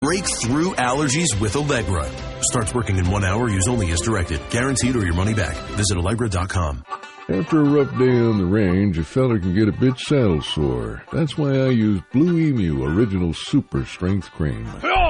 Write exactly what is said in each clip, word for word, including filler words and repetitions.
Break through allergies with Allegra. Starts working in one hour. Use only as directed. Guaranteed or your money back. Visit Allegra dot com. After a rough day on the range, a fella can get a bit saddle sore. That's why I use Blue Emu Original Super Strength Cream.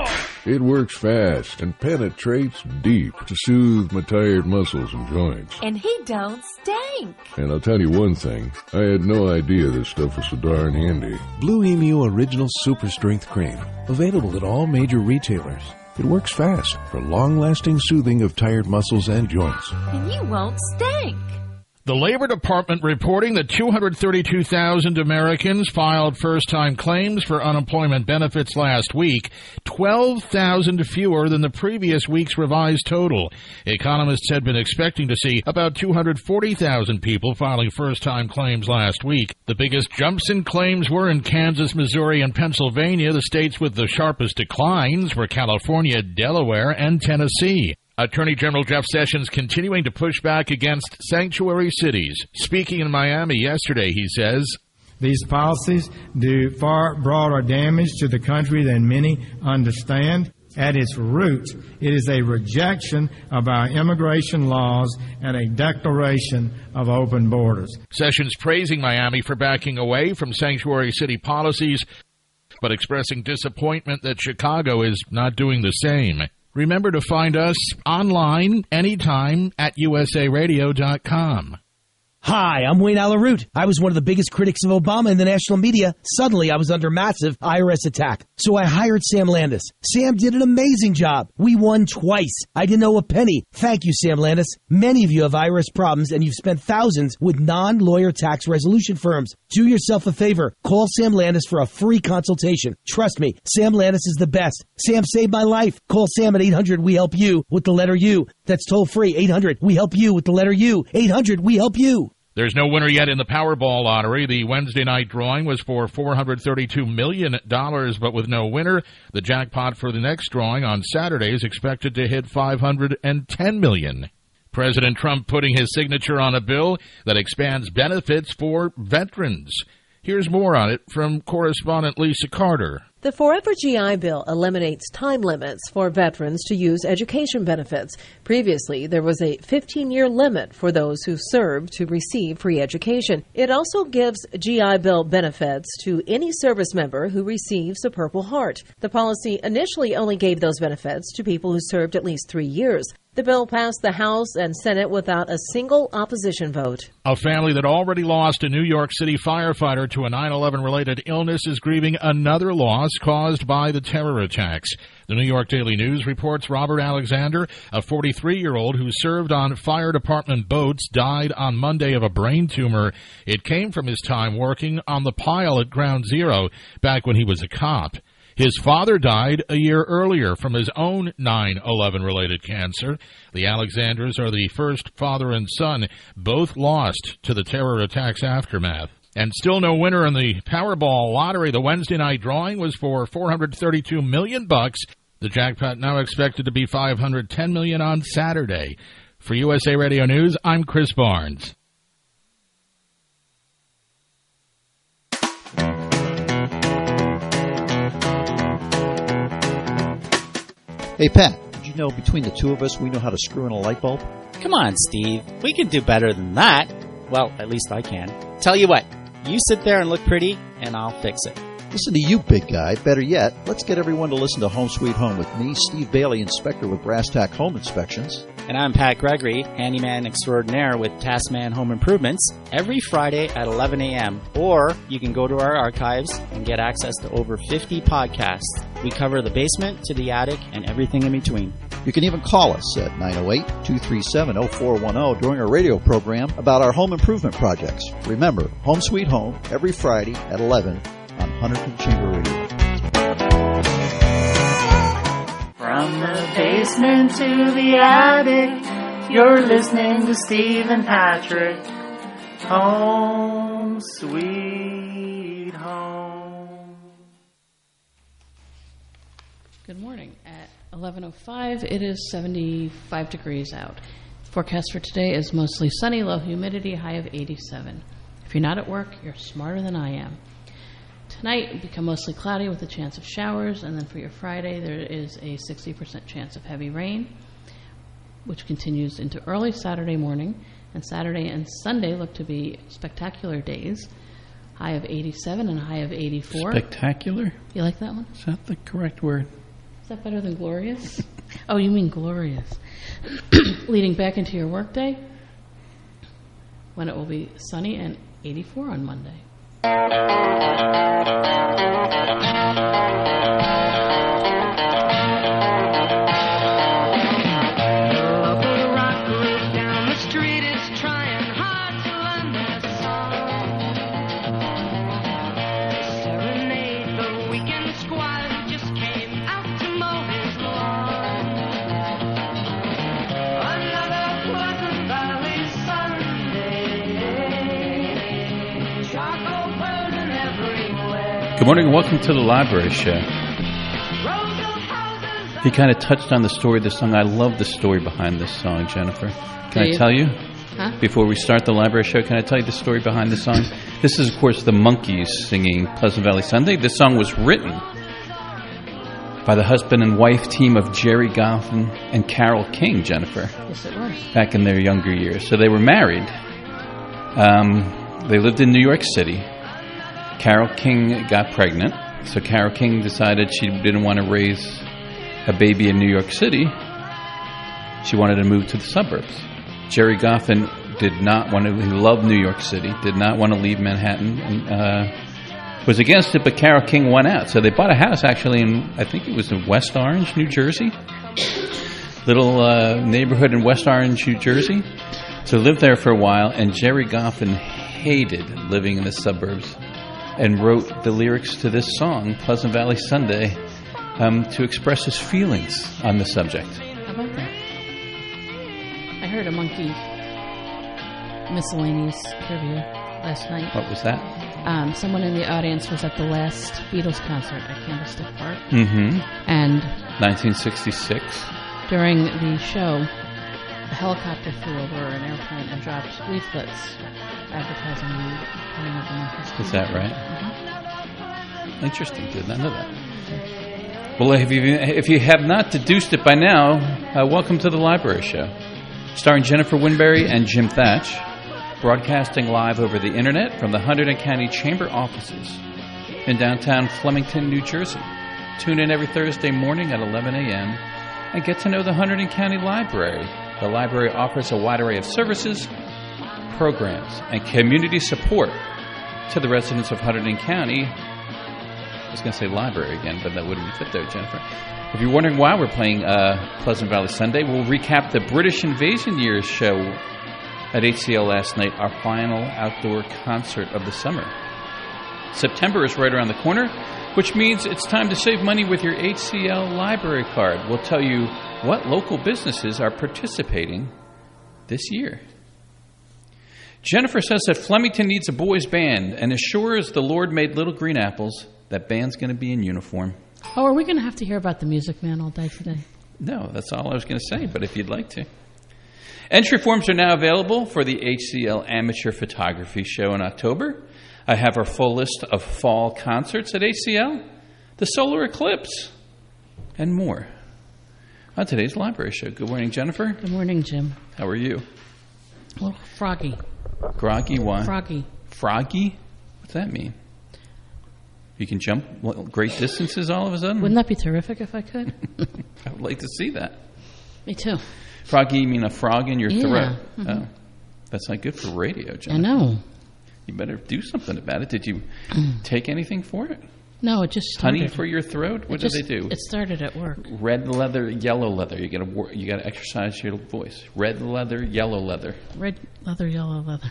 It works fast and penetrates deep to soothe my tired muscles and joints. And he don't stink. And I'll tell you one thing, I had no idea this stuff was so darn handy. Blue Emu Original Super Strength Cream. Available at all major retailers. It works fast for long-lasting soothing of tired muscles and joints. And you won't stink. The Labor Department reporting that two hundred thirty-two thousand Americans filed first-time claims for unemployment benefits last week, twelve thousand fewer than the previous week's revised total. Economists had been expecting to see about two hundred forty thousand people filing first-time claims last week. The biggest jumps in claims were in Kansas, Missouri, and Pennsylvania. The states with the sharpest declines were California, Delaware, and Tennessee. Attorney General Jeff Sessions continuing to push back against sanctuary cities. Speaking in Miami yesterday, he says, these policies do far broader damage to the country than many understand. At its root, it is a rejection of our immigration laws and a declaration of open borders. Sessions praising Miami for backing away from sanctuary city policies, but expressing disappointment that Chicago is not doing the same. Remember to find us online anytime at U S A radio dot com. Hi, I'm Wayne Alaroot. I was one of the biggest critics of Obama in the national media. Suddenly, I was under massive I R S attack. So I hired Sam Landis. Sam did an amazing job. We won twice. I didn't owe a penny. Thank you, Sam Landis. Many of you have I R S problems, and you've spent thousands with non-lawyer tax resolution firms. Do yourself a favor. Call Sam Landis for a free consultation. Trust me, Sam Landis is the best. Sam saved my life. Call Sam at eight hundred we help you with the letter U. That's toll free. eight hundred we help you with the letter U. eight hundred we help you. There's no winner yet in the Powerball lottery. The Wednesday night drawing was for four hundred thirty-two million dollars, but with no winner. The jackpot for the next drawing on Saturday is expected to hit five hundred ten million dollars. President Trump putting his signature on a bill that expands benefits for veterans. Here's more on it from correspondent Lisa Carter. The Forever G I Bill eliminates time limits for veterans to use education benefits. Previously, there was a fifteen-year limit for those who served to receive free education. It also gives G I Bill benefits to any service member who receives a Purple Heart. The policy initially only gave those benefits to people who served at least three years. The bill passed the House and Senate without a single opposition vote. A family that already lost a New York City firefighter to a nine eleven related illness is grieving another loss caused by the terror attacks. The New York Daily News reports Robert Alexander, a forty-three-year-old who served on fire department boats, died on Monday of a brain tumor. It came from his time working on the pile at Ground Zero back when he was a cop. His father died a year earlier from his own nine eleven related cancer. The Alexanders are the first father and son, both lost to the terror attacks aftermath. And still no winner in the Powerball lottery. The Wednesday night drawing was for four hundred thirty-two million bucks. The jackpot now expected to be five hundred ten million on Saturday. For U S A Radio News, I'm Chris Barnes. Hey, Pat, did you know between the two of us we know how to screw in a light bulb? Come on, Steve. We can do better than that. Well, at least I can. Tell you what, you sit there and look pretty, and I'll fix it. Listen to you, big guy. Better yet, let's get everyone to listen to Home Sweet Home with me, Steve Bailey, inspector with Brass Tack Home Inspections. And I'm Pat Gregory, handyman extraordinaire with Taskman Home Improvements, every Friday at eleven a.m. Or you can go to our archives and get access to over fifty podcasts. We cover the basement to the attic and everything in between. You can even call us at nine oh eight, two three seven, oh four one oh during our radio program about our home improvement projects. Remember, Home Sweet Home, every Friday at eleven on Hunterton Chamber Radio. From the basement to the attic, you're listening to Steve and Patrick. Home Sweet Home. Good morning. At eleven oh five, it is seventy-five degrees out. Forecast for today is mostly sunny, low humidity, high of eighty-seven. If you're not at work, you're smarter than I am. tonight, it'll become mostly cloudy with a chance of showers. And then for your Friday, there is a sixty percent chance of heavy rain, which continues into early Saturday morning. And Saturday and Sunday look to be spectacular days. High of eighty-seven and a high of eighty-four. Spectacular? You like that one? Is that the correct word? Is that better than glorious? Oh, you mean glorious. Leading back into your workday, when it will be sunny and eighty-four on Monday. Good morning and welcome to the Library Show. He kind of touched on the story of the song. I love the story behind this song, Jennifer. Can I tell you? Huh? Before we start the Library Show, can I tell you the story behind the song? This is, of course, the Monkees singing Pleasant Valley Sunday. This song was written by the husband and wife team of Jerry Goffin and Carole King, Jennifer. Yes, it was. Back in their younger years. So they were married. Um, they lived in New York City. Carole King got pregnant, so Carole King decided she didn't want to raise a baby in New York City. She wanted to move to the suburbs. Jerry Goffin did not want to, he loved New York City, did not want to leave Manhattan, and uh, was against it, but Carole King went out. So they bought a house actually in, I think it was in West Orange, New Jersey. Little uh, neighborhood in West Orange, New Jersey. So lived there for a while, and Jerry Goffin hated living in the suburbs and wrote the lyrics to this song, Pleasant Valley Sunday, um, to express his feelings on the subject. How about that? I heard a Monkey miscellaneous trivia last night. What was that? Um, someone in the audience was at the last Beatles concert at Candlestick Park. Mm-hmm. And nineteen sixty-six. During the show, a helicopter flew over an airplane and dropped leaflets advertising the coming of the Monkees. Is that right? Mm-hmm. Interesting. Did not know that. Well, if you, if you have not deduced it by now, uh, welcome to the Library Show. Starring Jennifer Winberry and Jim Thatch. Broadcasting live over the internet from the Hunterdon County Chamber offices in downtown Flemington, New Jersey. Tune in every Thursday morning at eleven a.m. and get to know the Hunterdon County Library. The library offers a wide array of services, programs, and community support to the residents of Hunterdon County. I was going to say library again, but that wouldn't fit there, Jennifer. If you're wondering why we're playing uh, Pleasant Valley Sunday, we'll recap the British Invasion Years show at H C L last night, our final outdoor concert of the summer. September is right around the corner, which means it's time to save money with your H C L library card. We'll tell you what local businesses are participating this year. Jennifer says that Flemington needs a boys' band and assures the Lord made little green apples that band's going to be in uniform. Oh, are we going to have to hear about the Music Man all day today? No, that's all I was going to say, but if you'd like to. Entry forms are now available for the H C L Amateur Photography Show in October. I have our full list of fall concerts at H C L, the solar eclipse, and more on today's Library Show. Good morning, Jennifer. Good morning, Jim. How are you? A little froggy. Groggy? Why? Froggy. Froggy? What's that mean? You can jump great distances all of a sudden? Wouldn't that be terrific if I could? I would like to see that. Me too. Froggy, you mean a frog in your yeah. throat? Mm-hmm. Oh, that's not good for radio, Jennifer. I know. You better do something about it. Did you take anything for it? No, it just started. Honey for your throat? What just, do they do? It started at work. Red leather, yellow leather. You got to you got to exercise your voice. Red leather, yellow leather. Red leather, yellow leather.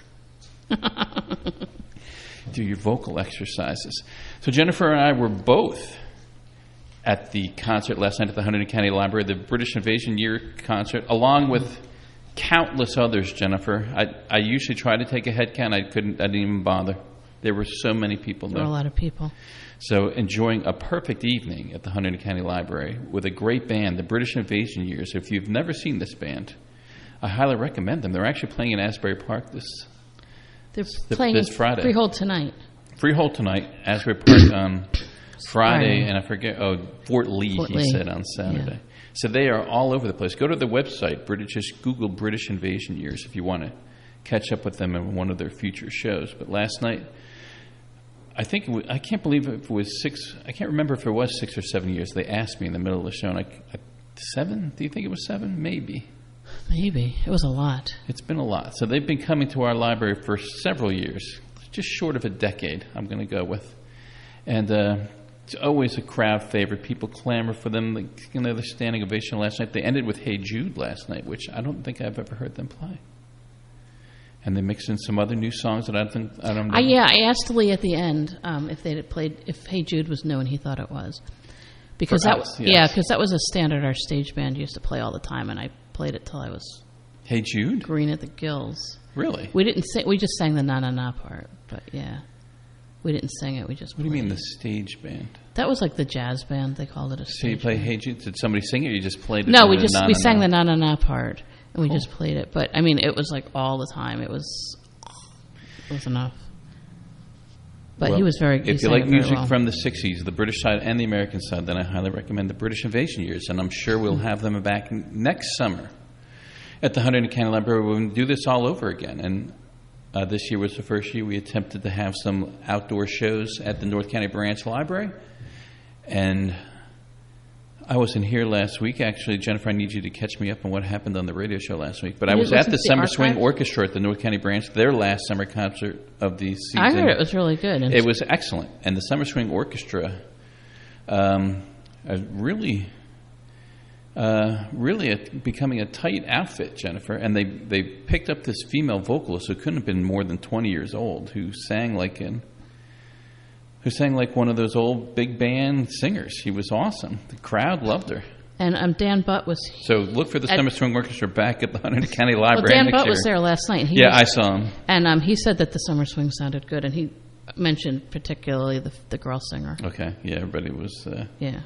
Do your vocal exercises. So Jennifer and I were both at the concert last night at the Hunterdon County Library, the British Invasion Year concert, along with countless others, Jennifer. I, I usually try to take a head count. I couldn't. I didn't even bother. There were so many people there. There were a lot of people. So enjoying a perfect evening at the Hunterdon County Library with a great band, the British Invasion Years. If you've never seen this band, I highly recommend them. They're actually playing in Asbury Park this, They're this, playing this Friday. Freehold tonight. Freehold tonight, Asbury Park on Friday, Friday. and I forget, oh, Fort Lee, Fort he Lee. said on Saturday. Yeah. So they are all over the place. Go to the website, British, just Google British Invasion Years if you want to catch up with them in one of their future shows. But last night, I think, it was, I can't believe if it was six, I can't remember if it was six or seven years. They asked me in the middle of the show, and I, I, seven? Do you think it was seven? Maybe. Maybe. It was a lot. It's been a lot. So they've been coming to our library for several years, just short of a decade, I'm going to go with. And uh, it's always a crowd favorite. People clamor for them. Like, you know, the standing ovation last night. They ended with Hey Jude last night, which I don't think I've ever heard them play. And they mixed in some other new songs that I don't I don't know. I, yeah, I asked Lee at the end um, if they had played, if Hey Jude was new, and he thought it was. Because For that us, was, yes. yeah, because that was a standard our stage band used to play all the time, and I played it till I was Hey Jude? green at the gills. Really? We didn't sing, we just sang the na na na part, but yeah. We didn't sing it, we just What do you played mean it. the stage band? That was like the jazz band, they called it a stage So you play band. Hey Jude? Did somebody sing it or you just played it? No, in we the just, na, we na, sang na? the na na na part, and we Cool. just played it. But, I mean, it was like all the time. It was, it was enough. But Well, he was very, he If you sang like it very music well. from the sixties, the British side and the American side, then I highly recommend the British Invasion Years, and I'm sure we'll have them back next summer at the Hunterdon County Library. We'll do this all over again, and uh, this year was the first year we attempted to have some outdoor shows at the North County Branch Library, and I wasn't here last week. Actually, Jennifer, I need you to catch me up on what happened on the radio show last week. But You I was didn't at the listen to the Summer Swing archive? Orchestra at the North County Branch, their last summer concert of the season. I heard it was really good. And It was excellent. And the Summer Swing Orchestra um, are really, uh, really a, becoming a tight outfit, Jennifer. And they, they picked up this female vocalist who couldn't have been more than twenty years old, who sang like in... who sang like one of those old big band singers. She was awesome. The crowd loved her. And um, Dan Butt was... So look for the At- Summer Swing Orchestra back at the Hunterdon County Well, Library Dan next Butt year. was there last night. And he Yeah, was- I saw him. And um, he said that the Summer Swing sounded good, and he mentioned particularly the the girl singer. Okay, yeah, everybody was... Uh, Yeah.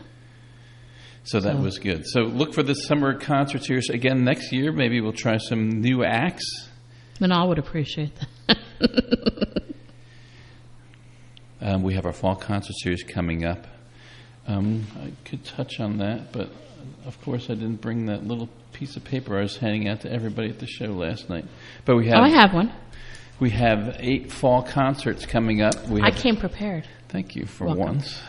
So that So- was good. So look for the summer concerts here again next year. Maybe we'll try some new acts. Manal would appreciate that. Um, we have our fall concert series coming up. Um, I could touch on that, but of course I didn't bring that little piece of paper I was handing out to everybody at the show last night. But we have. Oh, I have one. We have eight fall concerts coming up. We I have, came prepared. Thank you for Welcome. once.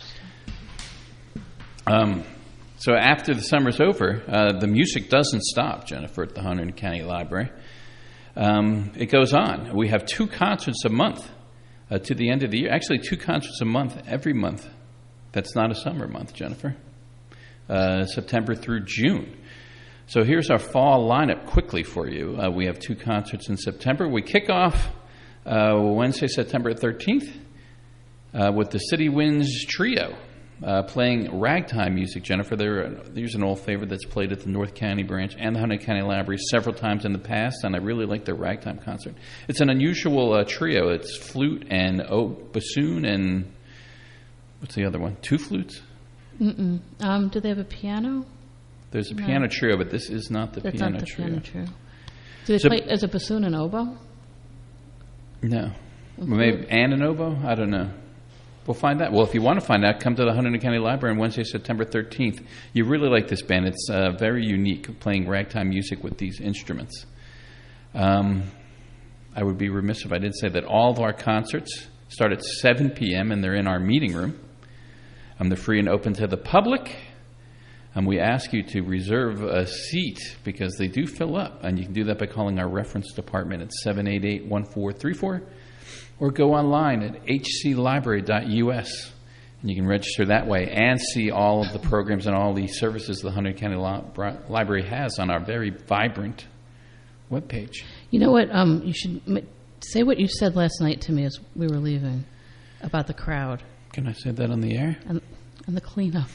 Um, so after the summer's over, uh, the music doesn't stop, Jennifer, at the Hunterdon County Library. Um, it goes on. We have two concerts a month uh, to the end of the year. Actually, two concerts a month every month. That's not a summer month, Jennifer. Uh, September through June. So here's our fall lineup quickly for you. Uh, we have two concerts in September. We kick off uh, Wednesday, September thirteenth uh, with the City Winds Trio. Uh, playing ragtime music, Jennifer. They're, there's an old favorite that's played at the North County Branch and the Hunterdon County Library several times in the past, and I really like their ragtime concert. It's an unusual uh, trio. It's flute and oh, bassoon and what's the other one? Two flutes? Mm-mm. Um, do they have a piano? There's a No. piano trio, but this is not the That's piano not the trio. piano trio. Do they So- play as a bassoon and oboe? No. Mhm. Maybe and an oboe? I don't know. We'll find out. Well, if you want to find out, come to the Hunterdon County Library on Wednesday, September thirteenth. You really like this band. It's uh, very unique, playing ragtime music with these instruments. Um, I would be remiss if I didn't say that all of our concerts start at seven p.m. and they're in our meeting room. Um, they're free and open to the public. And we ask you to reserve a seat because they do fill up. And you can do that by calling our reference department at seven eight eight, one four three four. Or go online at h c library dot u s, and you can register that way and see all of the programs and all the services the Hunterdon County Li- Library has on our very vibrant webpage. You know what? Um, you should m- say what you said last night to me as we were leaving about the crowd Can I say that on the air? and, and the cleanup.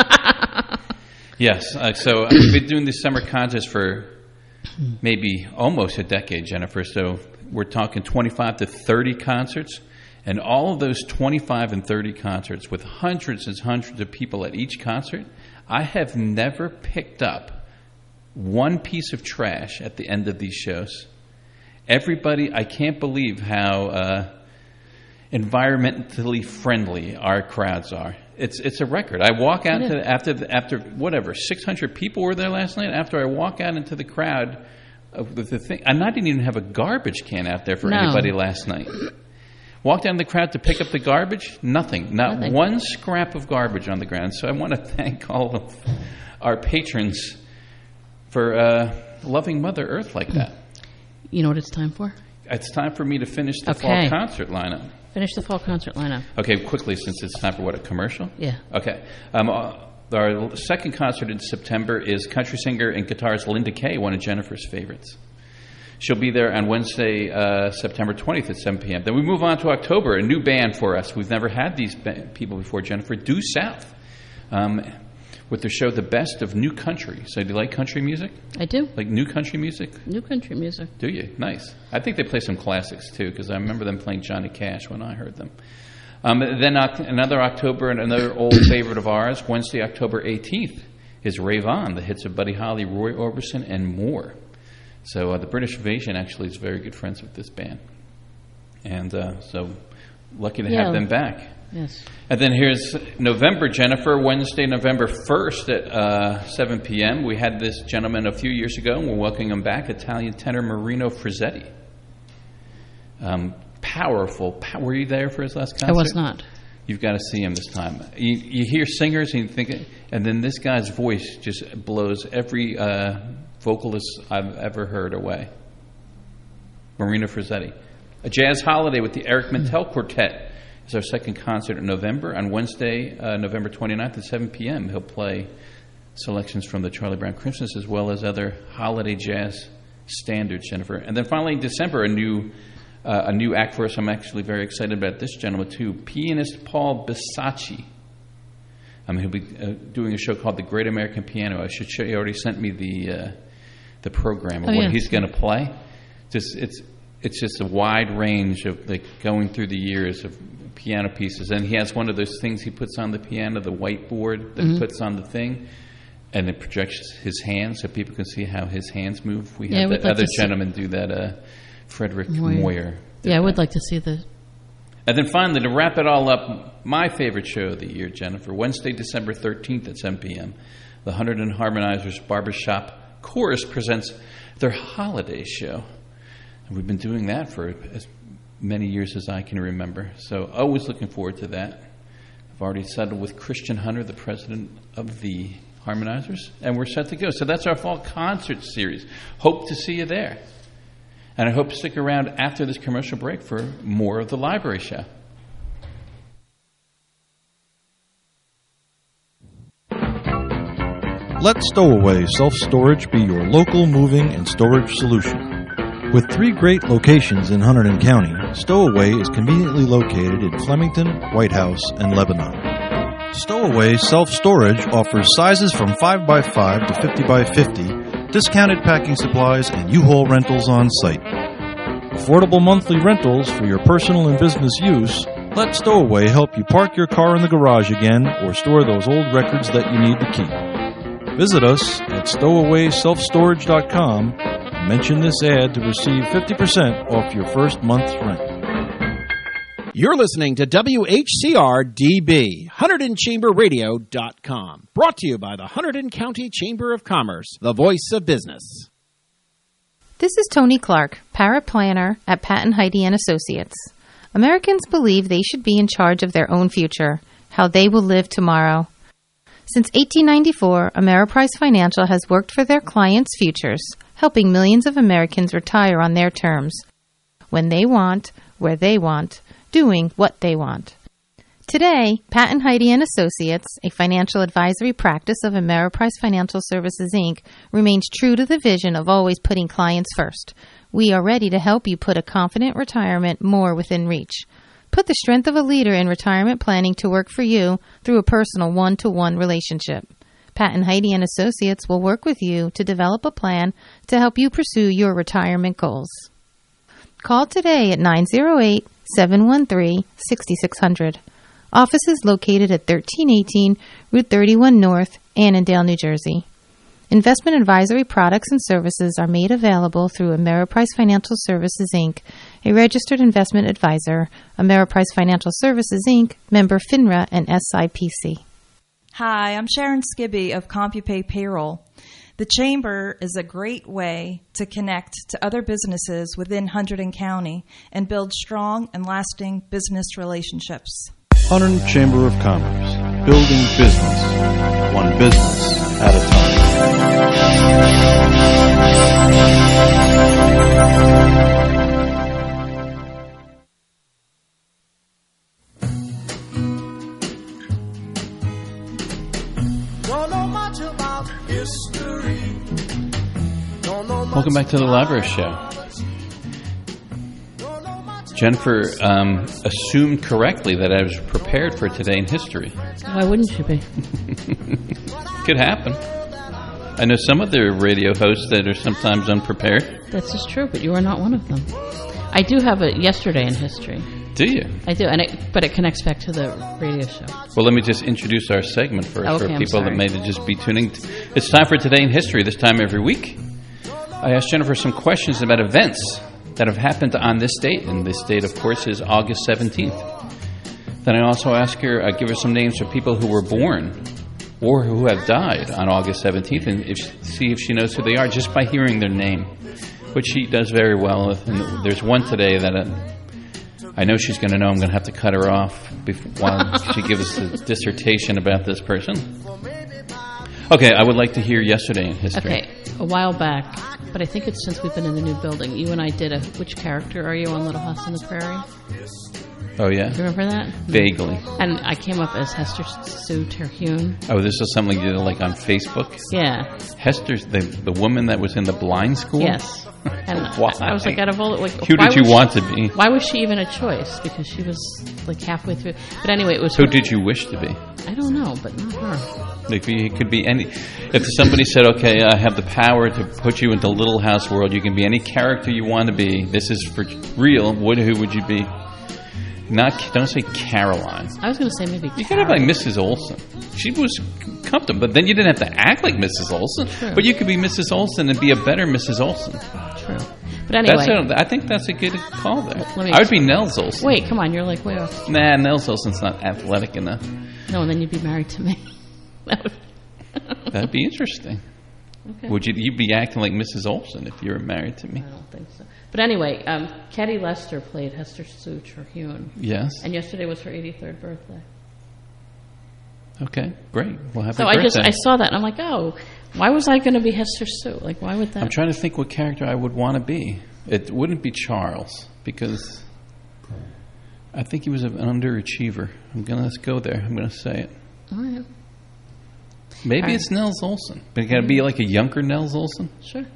Yes. Uh, so we've been doing these summer contests for maybe almost a decade, Jennifer. So we're talking twenty-five to thirty concerts. And all of those twenty-five and thirty concerts with hundreds and hundreds of people at each concert, I have never picked up one piece of trash at the end of these shows. Everybody, I can't believe how uh, environmentally friendly our crowds are. It's it's a record. I walk out to, after after whatever six hundred people were there last night. After I walk out into the crowd, of the, the thing, and I didn't even have a garbage can out there for No. anybody last night. Walked down the crowd to pick up the garbage. Nothing. Not Nothing. one scrap of garbage on the ground. So I want to thank all of our patrons for uh, loving Mother Earth like that. You know what it's time for? It's time for me to finish the Okay. fall concert lineup. Finish the fall concert lineup. Okay, quickly, since it's time for what, a commercial? Yeah. Okay. Um, uh, our second concert in September is country singer and guitarist Linda Kay, one of Jennifer's favorites. She'll be there on Wednesday, uh, September twentieth at seven p.m. Then we move on to October, a new band for us. We've never had these ba- people before, Jennifer. Due South, um, with their show The Best of New Country. So do you like country music? I do. Like new country music? New country music. Do you? Nice. I think they play some classics, too, because I remember them playing Johnny Cash when I heard them. Um, then uh, another October, and another old favorite of ours, Wednesday, October eighteenth, is Rave On, the hits of Buddy Holly, Roy Orbison, and more. So uh, the British Invasion actually is very good friends with this band. And uh, so lucky to Yeah. have them back. Yes. And then here's November, Jennifer, Wednesday, November first at uh, seven p.m. We had this gentleman a few years ago, and we're welcoming him back, Italian tenor Marino Frizzetti. Um, powerful. Pow- were you there for his last concert? I was not. You've got to see him this time. You, you hear singers, and you think, and then this guy's voice just blows every uh, vocalist I've ever heard away. Marino Frizzetti. A jazz holiday with the Eric Mintel Quartet is our second concert in November. On Wednesday, uh, November twenty-ninth at seven p.m., he'll play selections from the Charlie Brown Christmas as well as other holiday jazz standards, Jennifer. And then finally in December, a new uh, a new act for us. I'm actually very excited about this gentleman too. Pianist Paul Bisacci. Um, he'll be uh, doing a show called The Great American Piano. I should show you. He already sent me the uh, the program of Oh, what yeah. he's going to play. Just it's it's just a wide range of like going through the years of piano pieces, and he has one of those things he puts on the piano, the whiteboard that Mhm. he puts on the thing, and it projects his hands so people can see how his hands move. We Yeah, I had would that like other to see- gentleman do that, uh, Frederick Moyer. Moyer. Yeah, I would like to see the. And then finally, to wrap it all up, my favorite show of the year, Jennifer, Wednesday, December thirteenth at seven p.m., the Hunterdon Harmonizers Barbershop Chorus presents their holiday show. And we've been doing that for as many years as I can remember. So always looking forward to that. I've already settled with Christian Hunter, the president of the Harmonizers, and we're set to go. So that's our fall concert series. Hope to see you there. And I hope to stick around after this commercial break for more of the library show. Let Stowaway Self-Storage be your local moving and storage solution. With three great locations in Hunterdon County, Stowaway is conveniently located in Flemington, White House, and Lebanon. Stowaway Self-Storage offers sizes from five by five to fifty by fifty, discounted packing supplies, and U-Haul rentals on site. Affordable monthly rentals for your personal and business use. Let Stowaway help you park your car in the garage again or store those old records that you need to keep. Visit us at stowaway self storage dot com and mention this ad to receive fifty percent off your first month's rent. You're listening to W H C R D B, Hunterdon Chamber Radio dot com. Brought to you by the Hunterdon County Chamber of Commerce, the voice of business. This is Tony Clark, paraplanner at Patton Heidi and Associates. Americans believe they should be in charge of their own future, how they will live tomorrow. Since eighteen ninety-four, Ameriprise Financial has worked for their clients' futures, helping millions of Americans retire on their terms, when they want, where they want, doing what they want. Today, Patton Heidi and Associates, a financial advisory practice of Ameriprise Financial Services, Incorporated, remains true to the vision of always putting clients first. We are ready to help you put a confident retirement more within reach. Put the strength of a leader in retirement planning to work for you through a personal one-to-one relationship. Patton Heidi and Associates will work with you to develop a plan to help you pursue your retirement goals. Call today at nine zero eight, seven one three, six six zero zero. Office is located at thirteen eighteen Route thirty-one North, Annandale, New Jersey. Investment advisory products and services are made available through Ameriprise Financial Services, Incorporated, a registered investment advisor, Ameriprise Financial Services, Incorporated, member FINRA and S I P C. Hi, I'm Sharon Skibby of CompuPay Payroll. The Chamber is a great way to connect to other businesses within Hunterdon County and build strong and lasting business relationships. Hunterdon Chamber of Commerce, building business, one business at a time. Welcome back to the Library Show. Jennifer um, assumed correctly that I was prepared for Today in History. Why wouldn't you be? Could happen. I know some other radio hosts that are sometimes unprepared. That's just true, but you are not one of them. I do have a Yesterday in History. Do you? I do, and it, but it connects back to the radio show. Well, let me just introduce our segment first Okay, for I'm people sorry. that may just be tuning. T- it's time for Today in History, this time every week. I asked Jennifer some questions about events that have happened on this date, and this date, of course, is August seventeenth. Then I also ask her, I give her some names for people who were born or who have died on August seventeenth, and if, see if she knows who they are just by hearing their name, which she does very well. And there's one today that uh, I know she's going to know I'm going to have to cut her off before, while she gives us a dissertation about this person. Okay, I would like to hear Yesterday in History. Okay, a while back, but I think it's since we've been in the new building. You and I did a, which character are you on Little House on the Prairie? Oh, yeah? You remember that? Vaguely. And I came up as Hester Sue Terhune. Oh, this is something you did like on Facebook? Yeah. Hester's the the woman that was in the blind school? Yes. And Why? I was like, out of all, like, Who why did you was want she, to be? Why was she even a choice? Because she was like halfway through. But anyway, it was. Who her. did you wish to be? I don't know, but not her. Like, it could be any. If somebody said, "Okay, I have the power to put you into Little House World. You can be any character you want to be. This is for real." What? Who would you be? Not. Don't say Caroline. I was going to say maybe. You could have like Missus Olsen. She was comfortable, but then you didn't have to act like Missus Olsen. True. But you could be Missus Olsen and be a better Missus Olsen. True. But anyway, That's a, I think that's a good call there. Let me- I would be Nels Olsen. Wait, come on, you're like way off. Nah, Nels Olsen's not athletic enough. No, and then you'd be married to me. That would- That'd be interesting. Okay. Would you you'd be acting like Missus Olsen if you were married to me? I don't think so. But anyway, um, Katie Lester played Hester Sue Terhune. Yes. And yesterday was her eighty-third birthday. Okay, great. Well, happy So birthday. I just I saw that and I'm like, oh, why was I going to be Hester Sue? Like, why would that? I'm trying to think what character I would want to be. It wouldn't be Charles because I think he was an underachiever. I'm gonna go there. I'm gonna say it. All right. Maybe All right. it's Nels Olsen, but it got to be like a younger Nels Olsen. Sure.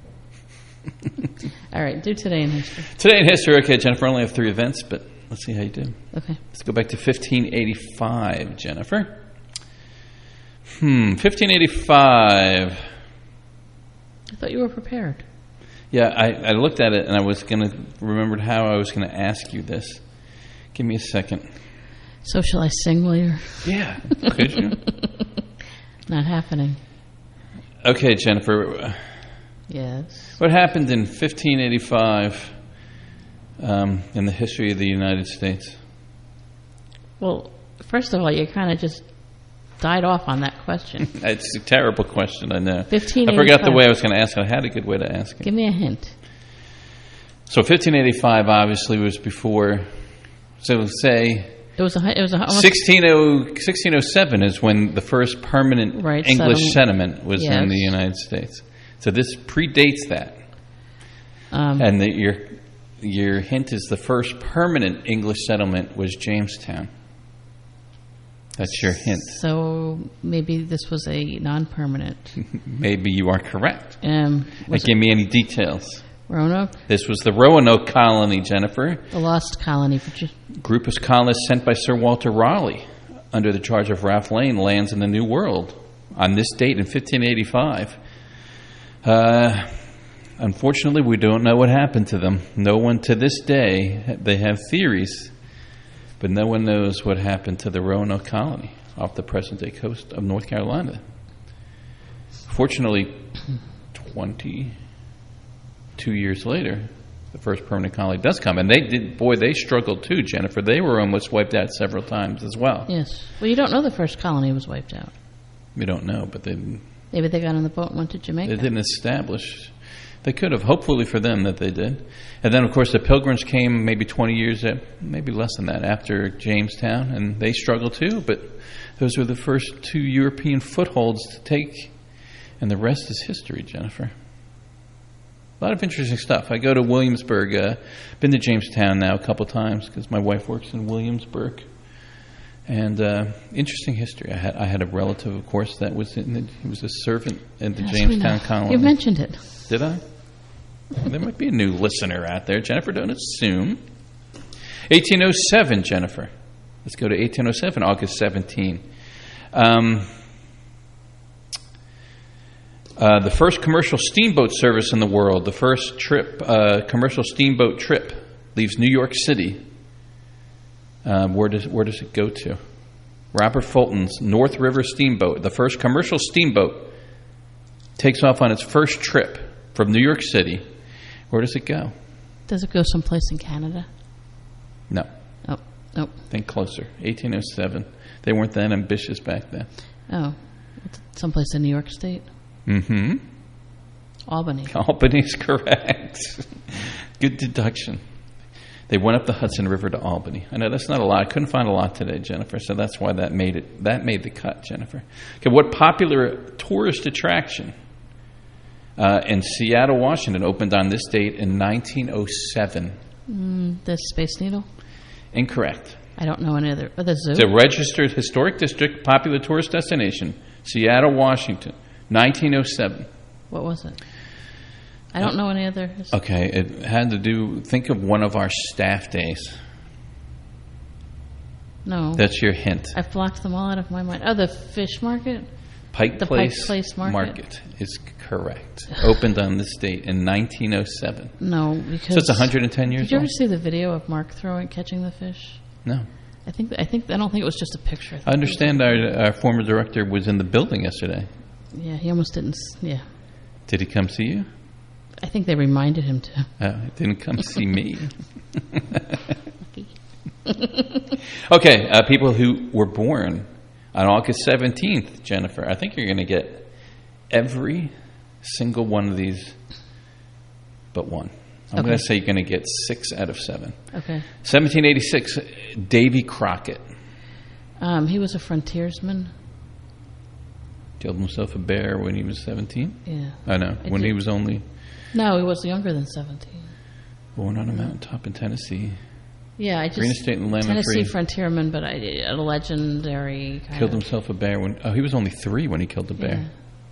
All right, do Today in History. Today in history, okay, Jennifer. I only have three events, but let's see how you do. Okay. Let's go back to fifteen eighty-five, Jennifer. Hmm, fifteen eighty-five. I thought you were prepared. Yeah, I, I looked at it and I was going to remembered how I was going to ask you this. Give me a second. So shall I sing later? Yeah. Could you? Not happening. Okay, Jennifer. Yes. What happened in fifteen eighty-five um, in the history of the United States? Well, first of all, you kind of just died off on that question. It's a terrible question, I know. fifteen I forgot the eighty-five. way I was going to ask it. I had a good way to ask it. Give me a hint. So fifteen eighty-five obviously was before, so say It was a. hu- It was a. almost- sixteen oh seven is when the first permanent Right, English settlement. settlement was Yes. in the United States. So this predates that. Um, and the, your your hint is the first permanent English settlement was Jamestown. That's your hint. So maybe this was a non-permanent. Maybe you are correct. Um, Like, was give me any details. Roanoke, This was the Roanoke colony, Jennifer. the lost colony. Virgi- Group of colonists sent by Sir Walter Raleigh under the charge of Ralph Lane lands in the New World on this date in fifteen eighty-five. Uh, unfortunately, we don't know what happened to them. No one to this day, they have theories, but no one knows what happened to the Roanoke colony off the present-day coast of North Carolina. Fortunately, twenty-two years later, the first permanent colony does come. And they did, boy, they struggled too, Jennifer. They were almost wiped out several times as well. Yes. Well, you don't know the first colony was wiped out. We don't know, but they... Maybe they got on the boat and went to Jamaica. They didn't establish... They could have, hopefully for them that they did. And then, of course, the Pilgrims came maybe twenty years, maybe less than that, after Jamestown, and they struggled too. But those were the first two European footholds to take, and the rest is history, Jennifer. A lot of interesting stuff. I go to Williamsburg. Uh, been to Jamestown now a couple times because my wife works in Williamsburg. And uh, interesting history. I had I had a relative, of course, that was in the, he was a servant in the Yes, Jamestown colony. You mentioned it. Did I? Well, there might be a new listener out there. Jennifer, don't assume. eighteen oh seven, Jennifer. Let's go to eighteen oh seven, August seventeenth. Um, uh, the first commercial steamboat service in the world, the first trip, uh, commercial steamboat trip, leaves New York City. Um, where does where does it go to? Robert Fulton's North River Steamboat, the first commercial steamboat, takes off on its first trip from New York City. Where does it go? Does it go someplace in Canada? No. Oh, nope. Think closer. eighteen oh seven. They weren't that ambitious back then. Oh, someplace in New York State? Mm-hmm. Albany. Albany's correct. Good deduction. They went up the Hudson River to Albany. I know that's not a lot. I couldn't find a lot today, Jennifer, so that's why that made it. That made the cut, Jennifer. Okay, what popular tourist attraction uh, in Seattle, Washington, opened on this date in nineteen oh seven? Mm, the Space Needle? Incorrect. I don't know any other. Oh, the zoo? It's a registered historic district, popular tourist destination, Seattle, Washington, nineteen oh seven. What was it? I don't know any other. Okay, it had to do, think of one of our staff days. No. That's your hint. I've blocked them all out of my mind. Oh, the fish market? Pike the Place, Pike Place Market. Market is correct. Opened on this date in nineteen oh seven. No, because... So it's one hundred ten years old. Did you ever see the video of Mark throwing, catching the fish? No. I think, I think, I don't think it was just a picture. I, I understand our, our former director was in the building yesterday. Yeah, he almost didn't, yeah. Did he come see you? I think they reminded him to. Uh, he didn't come see me. Okay, uh, people who were born on August seventeenth, Jennifer. I think you're going to get every single one of these but one. I'm Okay. going to say you're going to get six out of seven. Okay. seventeen eighty-six, Davy Crockett. Um, he was a frontiersman. Killed himself a bear when he was seventeen? Yeah. I know, I when did. he was only... No, he was younger than seventeen. Born on a mountaintop in Tennessee. Yeah, I just... Green Estate and Land Tennessee Free. frontierman, but I, a legendary kind Killed of... himself a bear when... Oh, he was only three when he killed the bear.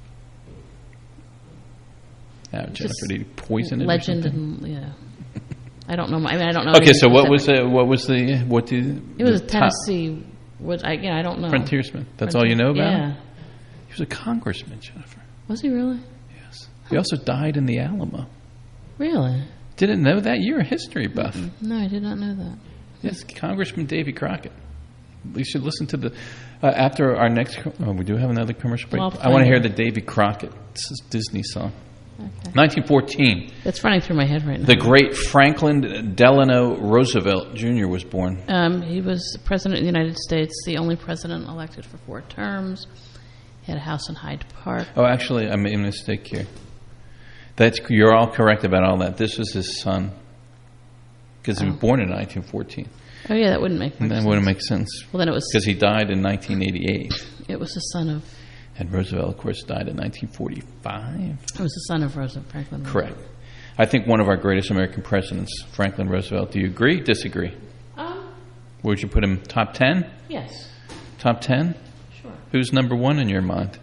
Yeah. Now, Jennifer, Just did he poison it legend or something? and, yeah. I don't know. I mean, I don't know. Okay, anything so what was specific. the... What was the... What did... It was the a Tennessee... What, I, yeah, I don't know. Frontiersman. That's all you know about Yeah. him? He was a congressman, Jennifer. Was he really? Yes. He also died in the Alamo. Really? Didn't know that? You're a history buff. No, I did not know that. Yes, Congressman Davy Crockett. You should listen to the... Uh, after our next... Oh, we do have another commercial break. Well, I want to hear fine. the Davy Crockett Disney song. Okay. nineteen fourteen. It's running through my head right now. The great Franklin Delano Roosevelt Junior was born. Um, he was president of the United States, the only president elected for four terms. He had a house in Hyde Park. Oh, actually, I made a mistake here. That's You're all correct about all that. This was his son. Because he was Oh. born in nineteen fourteen. Oh, yeah, that wouldn't make And much that sense. wouldn't make sense. Well, then it was... Because he died in nineteen eighty-eight. It was the son of... And Roosevelt, of course, died in nineteen forty-five. It was the son of Roosevelt Franklin. Correct. I think one of our greatest American presidents, Franklin Roosevelt. Do you agree? Disagree? Um, Where would you put him? Top ten? yes. Top ten? Sure. Who's number one in your mind?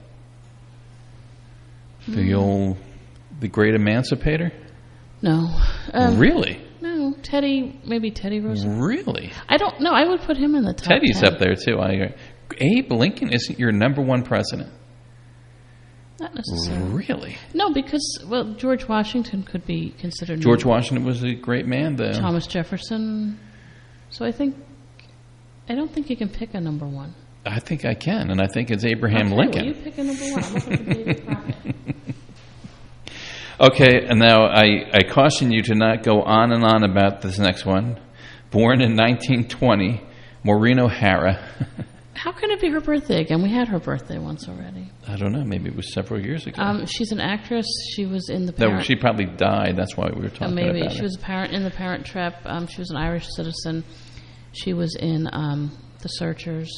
The Mm. old, the great emancipator? No. Um, Really? No. Teddy, maybe Teddy Roosevelt. Really? I don't know. I would put him in the top Teddy's ten. up there too. I agree. Abe Lincoln isn't your number one president. Not necessarily. Really? No, because, well, George Washington could be considered... George Washington was a great man, though. Thomas Jefferson. So I think... I don't think you can pick a number one. I think I can, and I think it's Abraham Okay, Lincoln. well, you pick a number one. I'm looking for David Crockett. Okay, and now I, I caution you to not go on and on about this next one. Born in nineteen twenty, Maureen O'Hara. How can it be her birthday again? We had her birthday once already. I don't know. Maybe it was several years ago. Um, she's an actress. She was in the No, Parent. she probably died. That's why we were talking uh, maybe about she it. was a parent in the Parent Trap. Um, she was an Irish citizen. She was in um, The Searchers.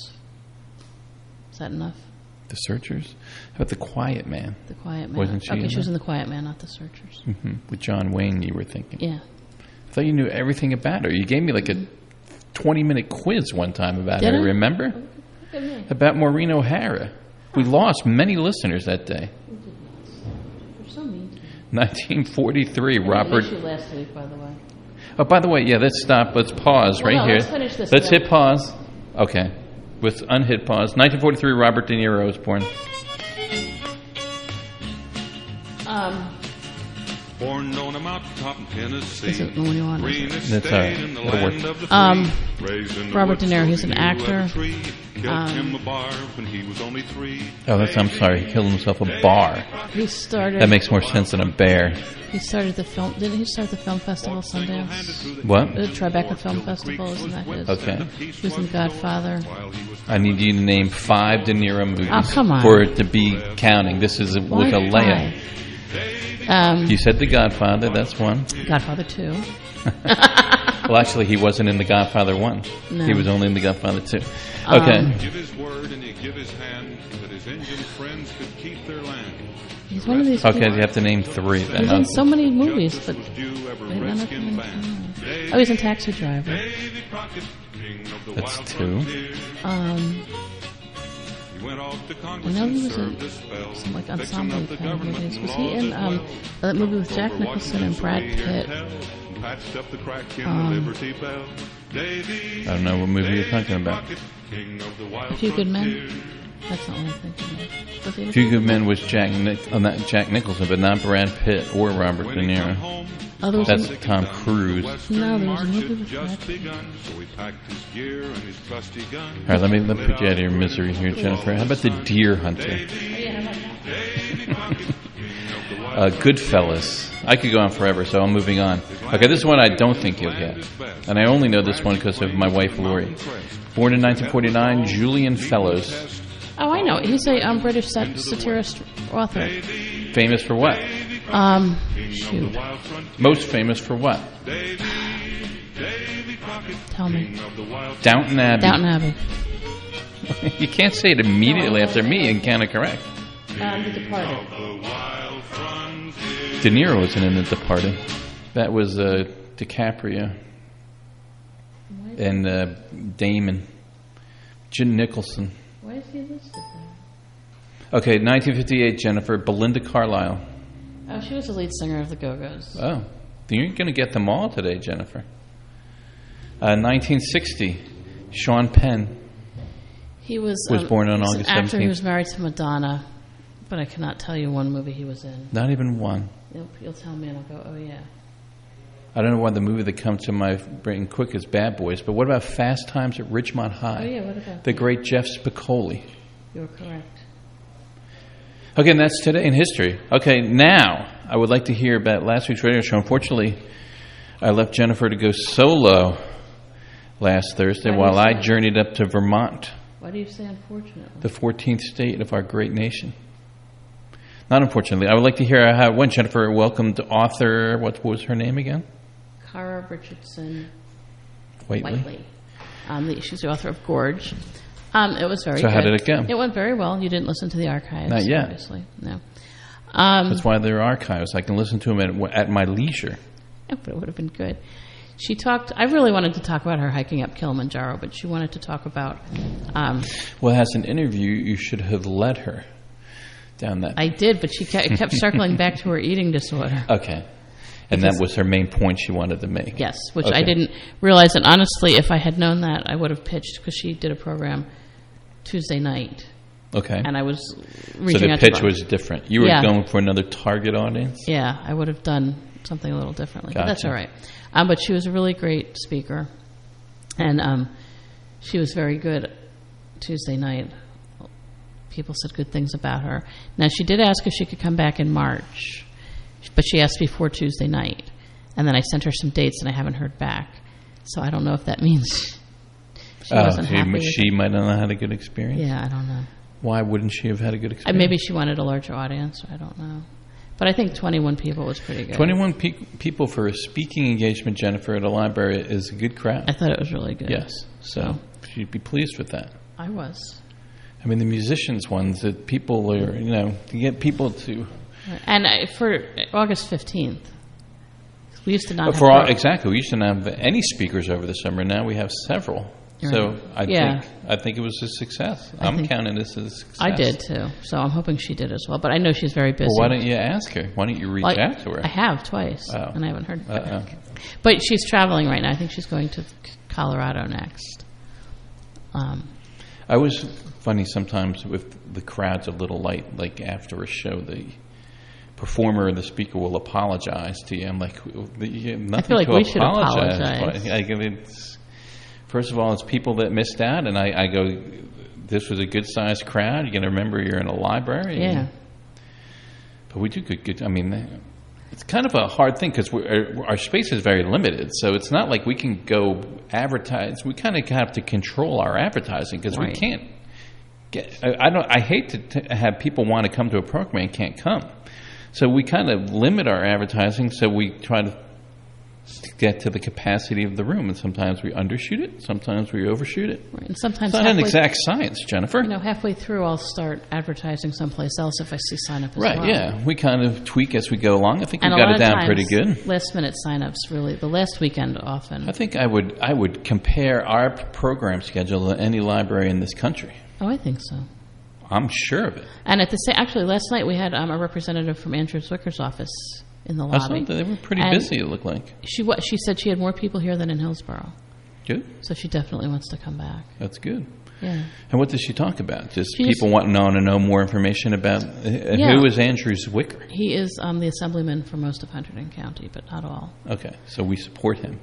Is that enough? The Searchers? How about The Quiet Man? The Quiet Man. Wasn't she? Okay, in she was that? in The Quiet Man, not The Searchers. Mm-hmm. With John Wayne, you were thinking. Yeah. I thought you knew everything about her. You gave me like a twenty-minute quiz one time about Did her. I? Remember? Look at me. About Maureen O'Hara. We lost many listeners that day. You're so mean to me. nineteen forty-three, I Robert. missed you last week, by the way. Oh, by the way, yeah, let's stop. Let's pause Well, right no, here. let's finish this Let's again. hit pause. Okay. With unhit pause. nineteen forty-three, Robert De Niro was born. Um, Born on a mountaintop in Tennessee. Is it the one you want? That's all right. It'll work. Um, Robert De Niro, he's an actor. Um, Oh, that's, I'm sorry. He killed himself a bar. he started. That makes more sense than a bear. He started the film. Didn't he start the film festival, Sundance? What? The Tribeca Film Festival, isn't that his? Okay. He was in Godfather. I need you to name five De Niro movies Oh, come on. for it to be counting. This is a, Why with a layup. five? Um, You said The Godfather. That's one. Godfather two. Well, actually, he wasn't in The Godfather one. No. He was only in The Godfather two. Okay. Um, Give his word and he give his hand that his Indian friends could keep their land. He's one of these. Okay, people- you have to name three then. He's in Okay. so many movies, but wait, none of them. Oh, he's in Taxi Driver. That's two. Um, I know he was in some like ensemble kind of movies. Was he in um, that movie with Jack Nicholson and Brad Pitt? Um, I don't know what movie you're talking about. A Few Good Men. That's not what I'm thinking of. Was he in A Few Good Men was Jack Nic- oh, not Jack Nicholson, but not Brad Pitt or Robert De Niro. Oh, there was That's a- Tom Cruise. No, there was a movie with Brad Pitt. All right, let me let me put you out of your misery here, Jennifer. How about The Deer Hunter? Uh, Goodfellas. I could go on forever, so I'm moving on. Okay, this is one I don't think you'll get. And I only know this one because of my wife, Lori. Born in nineteen forty-nine, Julian Fellows. Oh, I know. He's a um, British sat- satirist author. Famous for what? Um, shoot. Most famous for what? Tell me. Downton Abbey. Downton Abbey. You can't say it immediately after me and count it correct. Um, The Departed. De Niro wasn't in The Departed. That was uh, DiCaprio. And uh, Damon. Jim Nicholson. Why is he listed there? Okay, nineteen fifty-eight, Jennifer. Belinda Carlisle. Oh, she was the lead singer of the Go-Go's. Oh, you're going to get them all today, Jennifer. Uh, nineteen sixty, Sean Penn. He was Was um, born on he was August an actor. He seventeenth. was married to Madonna, but I cannot tell you one movie he was in. Not even one. You'll, you'll tell me, and I'll go, oh yeah. I don't know why the movie that comes to my brain quick is Bad Boys, but what about Fast Times at Ridgemont High? Oh, yeah, what about The that? great Jeff Spicoli. You were correct. Okay, and that's today in history. Okay, now I would like to hear about last week's radio show. Unfortunately, I left Jennifer to go solo last Thursday Why do while you I say- journeyed up to Vermont, Why do you say unfortunately? the fourteenth state of our great nation. Not unfortunately. I would like to hear how it went. Jennifer welcomed author, what was her name again? Cara Richardson Whiteley. Whiteley. Um, the, she's the author of Gorge. Um, it was very So good. how did it go? It went very well. You didn't listen to the archives. Not yet. Obviously. No. Um, That's why they're archives. I can listen to them at, at my leisure. Yeah, but it would have been good. She talked. I really wanted to talk about her hiking up Kilimanjaro, but she wanted to talk about. Um, Well, as an interview, you should have led her down that. I did, but she kept, kept circling back to her eating disorder. Okay. And Because- that was her main point she wanted to make. Yes, which Okay. I didn't realize. And honestly, if I had known that, I would have pitched because she did a program Tuesday night. Okay. And I was So reaching the out to pitch her. was different. You were Yeah. going for another target audience? Yeah, I would have done something a little differently. But that's Gotcha. all right. Um, but she was a really great speaker. And um, she was very good Tuesday night. People said good things about her. Now, she did ask if she could come back in March. but she asked before Tuesday night. And then I sent her some dates, and I haven't heard back. So I don't know if that means she oh, wasn't she, happy. With she it. might not have had a good experience? Yeah, I don't know. Why wouldn't she have had a good Uh, experience? maybe she wanted a larger audience. I don't know. But I think twenty-one people was pretty good. twenty-one pe- people for a speaking engagement, Jennifer, at a library is a good crowd. I thought it was really good. Yes. So she'd be pleased with that. I was. I mean, the musicians ones, that people are, you know, to get people to... And I, for August fifteenth, we used to not have... For all, exactly. We used to not have any speakers over the summer. Now we have several. Right. So I Yeah. think I think it was a success. I I'm think- counting this as a success. I did, too. So I'm hoping she did as well. But I know she's very busy. Well, why don't you ask her? Why don't you reach Well, I- out to her? I have twice, Oh. and I haven't heard back. Uh-oh. But she's traveling right now. I think she's going to Colorado next. Um, I was funny sometimes with the crowd's a little light, like after a show, the performer or the speaker will apologize to you. I'm like, you have nothing I feel like to we should apologize. apologize. for. I, it's, first of all, it's people that missed out, and I, I go, this was a good-sized crowd. You got to remember you're in a library. Yeah. And, but we do good, good. I mean, it's kind of a hard thing because our, our space is very limited. So it's not like we can go advertise. We kind of have to control our advertising because Right. we can't get. I, I don't. I hate to t- have people want to come to a program and can't come. So we kind of limit our advertising. So we try to get to the capacity of the room, and sometimes we undershoot it, sometimes we overshoot it. Right. And sometimes it's not an halfway- exact science, Jennifer. You know, halfway through, I'll start advising someplace else if I see sign up as Right, well. yeah. We kind of tweak as we go along. I think And we a got lot it of down times, pretty good. Last minute sign-ups, really. The last weekend, often. I think I would I would compare our program schedule to any library in this country. Oh, I think so. I'm sure of it. And at the same, actually, last night we had um, a representative from Andrew Zwicker's office in the I lobby. saw that they were pretty And busy, it looked like. She wa- she said she had more people here than in Hillsborough. Good. So she definitely wants to come back. That's good. Yeah. And what does she talk about? Just She people just- wanting to know more information about uh, Yeah. who is Andrew Zwicker? He is um, the assemblyman for most of Hunterdon County, but not all. Okay, so we support him.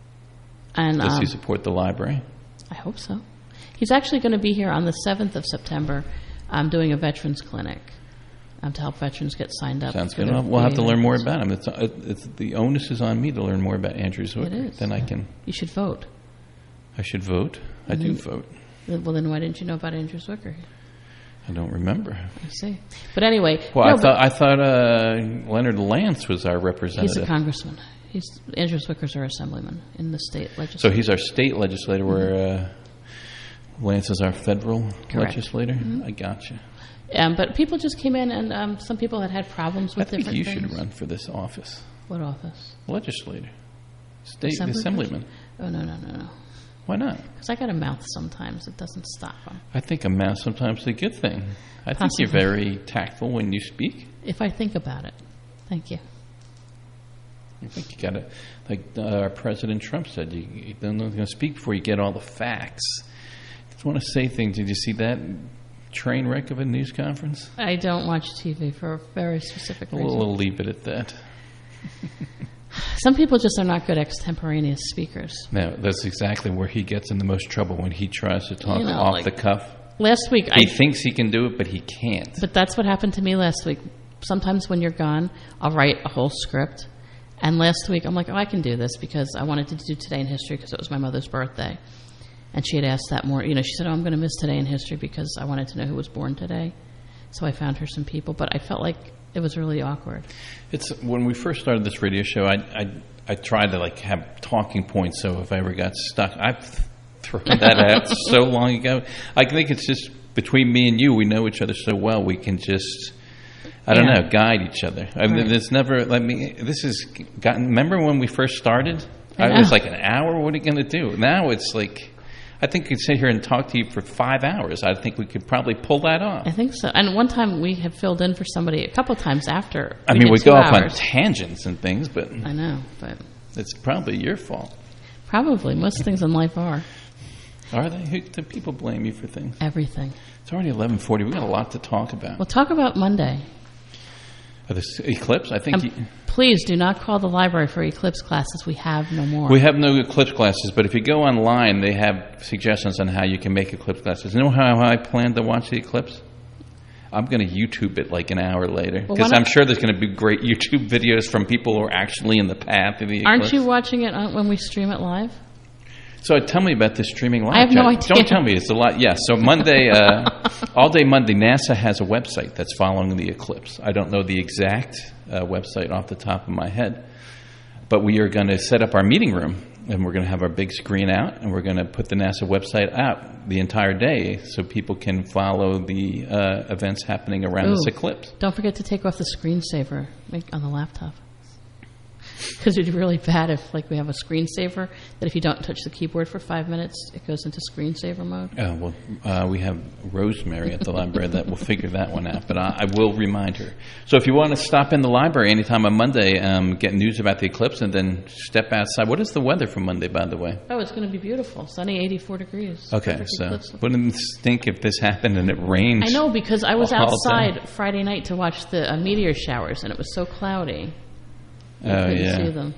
And Does um, he support the library? I hope so. He's actually going to be here on the seventh of September um, doing a veterans clinic um, to help veterans get signed up. Sounds for good. their Well, we'll have to V A learn more benefits. about him. It's, uh, it's the onus is on me to learn more about Andrew Zwicker. It is. Then I can. You should vote. I should vote. I do Mhm. vote. Well, then why didn't you know about Andrew Zwicker? I don't remember. I see. But anyway. Well, no, I but thought I thought uh, Leonard Lance was our representative. he's a congressman. He's Andrew Zwicker's our assemblyman in the state legislature. So he's our state legislator, where uh, Lance is our federal Correct. legislator. Mhm. I gotcha. Um, but people just came in, and um, some people had had problems I with think different you things. should run for this office. What office? Legislator, state Assembly assemblyman. person? Oh no no no no. Why not? Because I got a mouth sometimes. It doesn't stop them. I think a mouth sometimes is a good thing. I think you're Possibly. very tactful when you speak. If I think about it. Thank you. I think you got to, like uh, our President Trump said, you, you don't know going to speak before you get all the facts. If you want to say things, did you see that train wreck of a news conference? I don't watch T V for a very specific reason. We'll, we'll leave it at that. Some people just are not good extemporaneous speakers. No, that's exactly where he gets in the most trouble when he tries to talk You know, off like, the cuff. Last week, He I, thinks he can do it, but he can't. but that's what happened to me last week. Sometimes when you're gone, I'll write a whole script. And last week, I'm like, oh, I can do this because I wanted to do Today in History because it was my mother's birthday. And she had asked that more. You know, she said, oh, I'm going to miss Today in History because I wanted to know who was born today. So I found her some people. But I felt like it was really awkward. It's when we first started this radio show. I I, I tried to like have talking points, so if I ever got stuck, I've thrown that out so long ago. I think it's just between me and you. We know each other so well. We can just, I don't Yeah. know, guide each other. I mean, Right. there's never. Let me. This is gotten. Remember when we first started? I I was know. like an hour. What are you going to do? Now it's like. I think we could sit here and talk to you for five hours. I think we could probably pull that off. I think so. And one time we have filled in for somebody a couple times after. I we mean, did we two go off on hours. tangents and things, but I know, but it's probably your fault. probably most things in life are. Are they? Who, do people blame you for things? Everything. It's already eleven forty. We've got a lot to talk about. We'll talk about Monday. Oh, this eclipse? I think And you, please do not call the library for eclipse classes. We have no more. we have no eclipse classes, but if you go online, they have suggestions on how you can make eclipse classes. You know how I plan to watch the eclipse? I'm going to YouTube it like an hour later Well, because why I'm not- sure there's going to be great YouTube videos from people who are actually in the path of the eclipse. Aren't you watching it on- when we stream it live? So tell me about this streaming live. I have no Jen. idea. Don't tell me. It's a lot. Yeah. So Monday, uh, all day Monday, NASA has a website that's following the eclipse. I don't know the exact uh, website off the top of my head, but we are going to set up our meeting room, and we're going to have our big screen out, and we're going to put the NASA website out the entire day so people can follow the uh, events happening around Ooh. this eclipse. Don't forget to take off the screensaver make- on the laptop. Because it'd be really bad if, like, we have a screensaver that if you don't touch the keyboard for five minutes, it goes into screensaver mode. Oh, well, uh, we have Rosemary at the library that will figure that one out, but I, I will remind her. So if you want to stop in the library anytime on Monday, um, get news about the eclipse, and then step outside. What is the weather for Monday, by the way? Oh, it's going to be beautiful. Sunny, eighty-four degrees. Okay, Perfect so eclipse. wouldn't it stink if this happened and it rained? I know, because I was all outside day? Friday night to watch the uh, meteor showers, and it was so cloudy. I Oh, couldn't yeah. see them.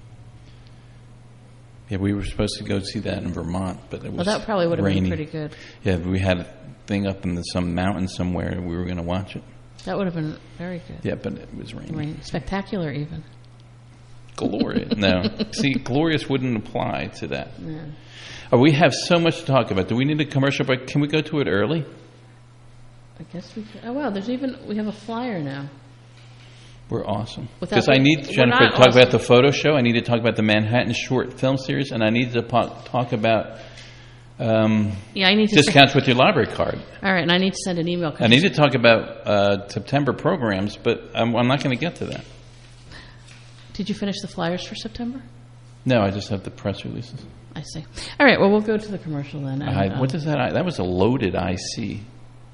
Yeah, we were supposed to go see that in Vermont, but it was Well, that probably would have been rainy. pretty good. Yeah, we had a thing up in the, some mountain somewhere, and we were going to watch it. That would have been very good. Yeah, but it was raining. Rain. Spectacular, even. Glorious. No. See, glorious wouldn't apply to that. Yeah. Oh, we have so much to talk about. Do we need a commercial break? Can we go to it early? I guess we could. Oh, wow, there's even, we have a flyer now. We're awesome. Without Because I the- need, we're Jennifer, to not talk awesome. about the photo show. I need to talk about the Manhattan short film series, and I need to po- talk about um, Yeah, I need to discounts with your library card. All right, and I need to send an email. 'cause I need to talk about uh, September programs, but I'm, I'm not going to get to that. Did you finish the flyers for September? No, I just have the press releases. I see. All right, well, we'll go to the commercial then. and, I, um, what does that? I, that was a loaded I C.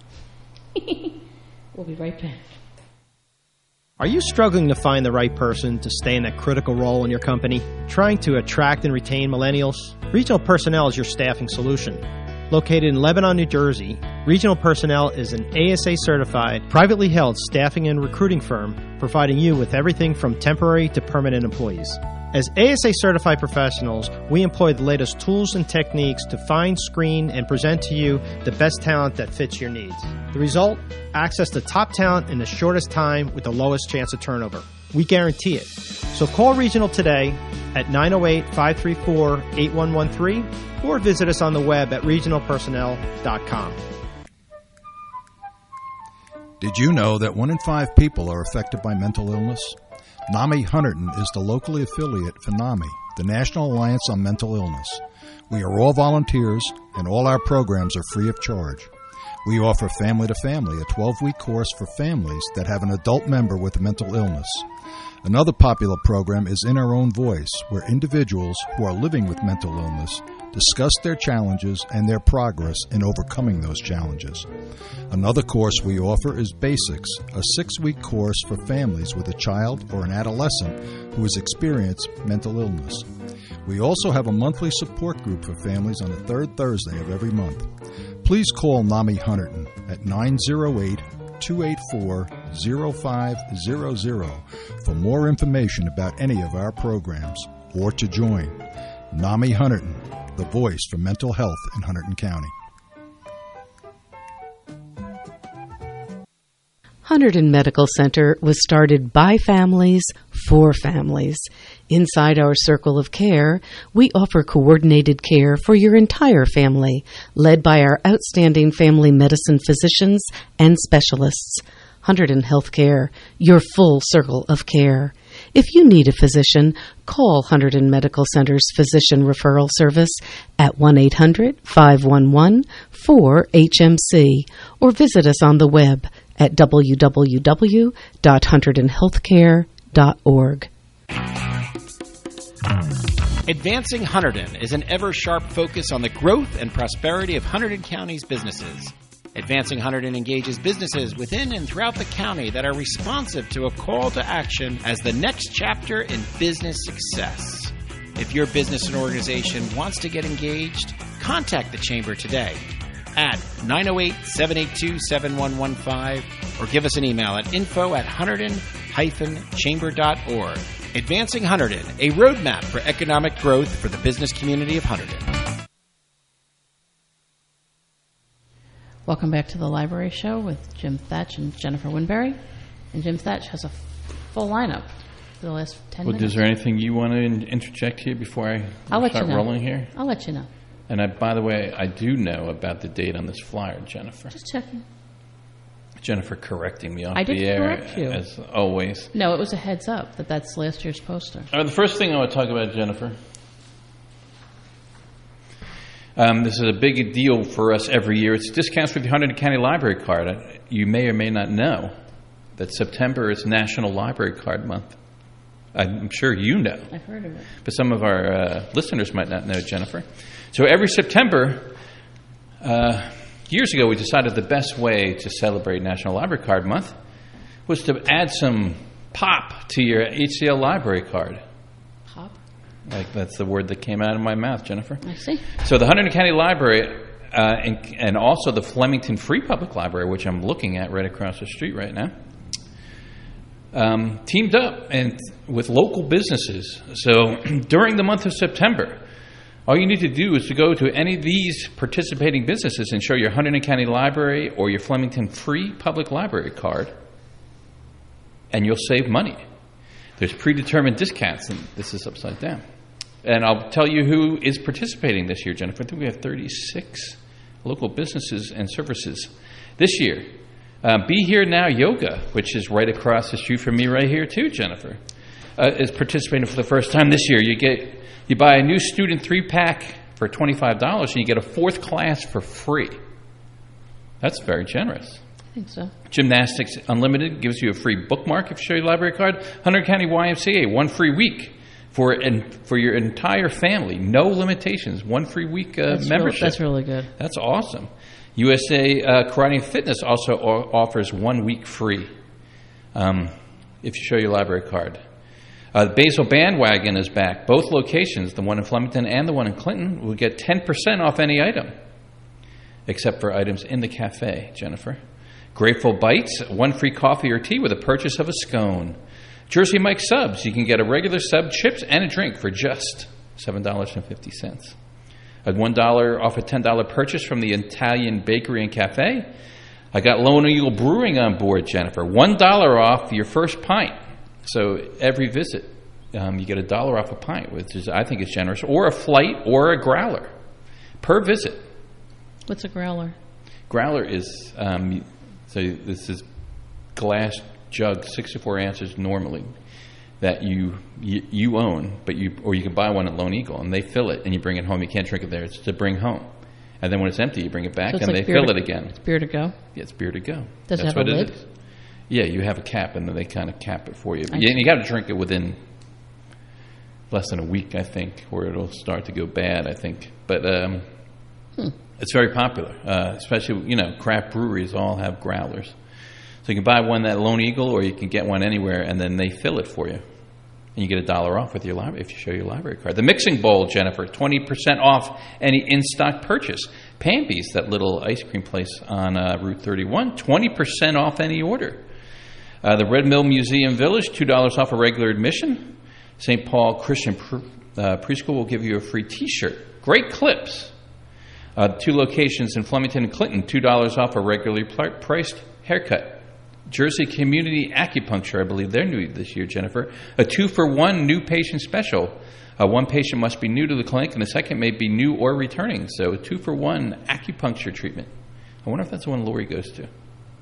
We'll be right back. Are you struggling to find the right person to stay in a critical role in your company? Trying to attract and retain millennials? Regional Personnel is your staffing solution. Located in Lebanon, New Jersey, Regional Personnel is an A S A certified, privately held staffing and recruiting firm providing you with everything from temporary to permanent employees. As A S A certified professionals, we employ the latest tools and techniques to find, screen, and present to you the best talent that fits your needs. The result? Access to top talent in the shortest time with the lowest chance of turnover. We guarantee it. So call Regional today at nine oh eight, five three four, eight one one three or visit us on the web at regional personnel dot com. Did you know that one in five people are affected by mental illness? NAMI Hunterdon is the locally affiliate for NAMI, the National Alliance on Mental Illness. We are all volunteers, and all our programs are free of charge. We offer Family to Family, a twelve-week course for families that have an adult member with a mental illness. Another popular program is In Our Own Voice, where individuals who are living with mental illness discuss their challenges and their progress in overcoming those challenges. Another course we offer is Basics, a six-week course for families with a child or an adolescent who has experienced mental illness. We also have a monthly support group for families on the third Thursday of every month. Please call NAMI Hunterdon at nine oh eight, two eight four, oh five hundred for more information about any of our programs or to join. NAMI Hunterdon, the voice for mental health in Hunterdon County. Hunterdon Medical Center was started by families for families. Inside our circle of care, we offer coordinated care for your entire family, led by our outstanding family medicine physicians and specialists. Hunterdon Healthcare, your full circle of care. If you need a physician, call Hunterdon Medical Center's Physician Referral Service at one eight hundred, five one one, four H M C or visit us on the web at w w w dot hunterdon healthcare dot org. Advancing Hunterdon is an ever-sharp focus on the growth and prosperity of Hunterdon County's businesses. Advancing Hunterdon engages businesses within and throughout the county that are responsive to a call to action as the next chapter in business success. If your business and organization wants to get engaged, contact the Chamber today at nine oh eight, seven eight two, seven one one five or give us an email at info at hunterdon dash chamber dot org. Advancing Hunterdon, a roadmap for economic growth for the business community of Hunterdon. Welcome back to the Library Show with Jim Thatch and Jennifer Winberry. And Jim Thatch has a full lineup for the last ten well, minutes. Is there anything you want to in- interject here before I I'll let start you know. rolling here? I'll let you know. And I, by the way, I do know about the date on this flyer, Jennifer. Just checking. Jennifer correcting me off I did the air, correct you. as always. No, it was a heads up that that's last year's poster. All right, the first thing I want to talk about, Jennifer, um, this is a big deal for us every year. It's discounts with your Hunterdon County Library card. You may or may not know that September is National Library Card Month. I'm sure you know. I've heard of it. But some of our uh, listeners might not know, Jennifer. So every September... Uh, Years ago, we decided the best way to celebrate National Library Card Month was to add some pop to your H C L library card. Pop? Like, that's the word that came out of my mouth, Jennifer. I see. So the Hunterdon County Library uh, and, and also the Flemington Free Public Library, which I'm looking at right across the street right now, um, teamed up and with local businesses. So during the month of September, all you need to do is to go to any of these participating businesses and show your Hunterdon County Library or your Flemington Free Public Library card, and you'll save money. There's predetermined discounts, and this is upside down. And I'll tell you who is participating this year, Jennifer. I think we have thirty-six local businesses and services this year. Uh, Be Here Now Yoga, which is right across the street from me right here too, Jennifer, uh, is participating for the first time this year. You get... You buy a new student three-pack for twenty-five dollars, and you get a fourth class for free. That's very generous. I think so. Gymnastics Unlimited gives you a free bookmark if you show your library card. Hunterdon County Y M C A, one free week for and for your entire family. No limitations. One free week uh, that's membership. Real, that's really good. That's awesome. U S A uh, Karate and Fitness also o- offers one week free um, if you show your library card. Uh, the Basil Bandwagon is back. Both locations, the one in Flemington and the one in Clinton, will get ten percent off any item, except for items in the cafe, Jennifer. Grateful Bites, one free coffee or tea with a purchase of a scone. Jersey Mike Subs, you can get a regular sub, chips, and a drink for just seven dollars and fifty cents. At one dollar off a ten dollars purchase from the Italian Bakery and Cafe. I got Lone Eagle Brewing on board, Jennifer. one dollar off your first pint. So every visit, um, you get a dollar off a pint, which is, I think, is generous, or a flight, or a growler per visit. What's a growler? Growler is um, so this is glass jug, sixty-four ounces normally, that you, you you own, but you or you can buy one at Lone Eagle, and they fill it, and you bring it home. You can't drink it there; it's to bring home. And then when it's empty, you bring it back, so and like they fill to, it again. It's beer to go. Yeah, it's beer to go. Does That's it have what a it lid? is. Yeah, you have a cap, and then they kind of cap it for you. I Yeah, and you got to drink it within less than a week, I think, or it'll start to go bad, I think. But um, hmm. it's very popular, uh, especially, you know, craft breweries all have growlers. So you can buy one at Lone Eagle, or you can get one anywhere, and then they fill it for you. And you get a dollar off with your library if you show your library card. The Mixing Bowl, Jennifer, twenty percent off any in-stock purchase. Pamby's, that little ice cream place on uh, Route thirty-one, twenty percent off any order. Uh, the Red Mill Museum Village, two dollars off a regular admission. Saint Paul Christian Pre- uh, Preschool will give you a free T-shirt. Great clips. Uh, two locations in Flemington and Clinton, two dollars off a regularly pl- priced haircut. Jersey Community Acupuncture, I believe they're new this year, Jennifer. A two-for-one new patient special. Uh, one patient must be new to the clinic, and the second may be new or returning. So a two-for-one acupuncture treatment. I wonder if that's the one Lori goes to.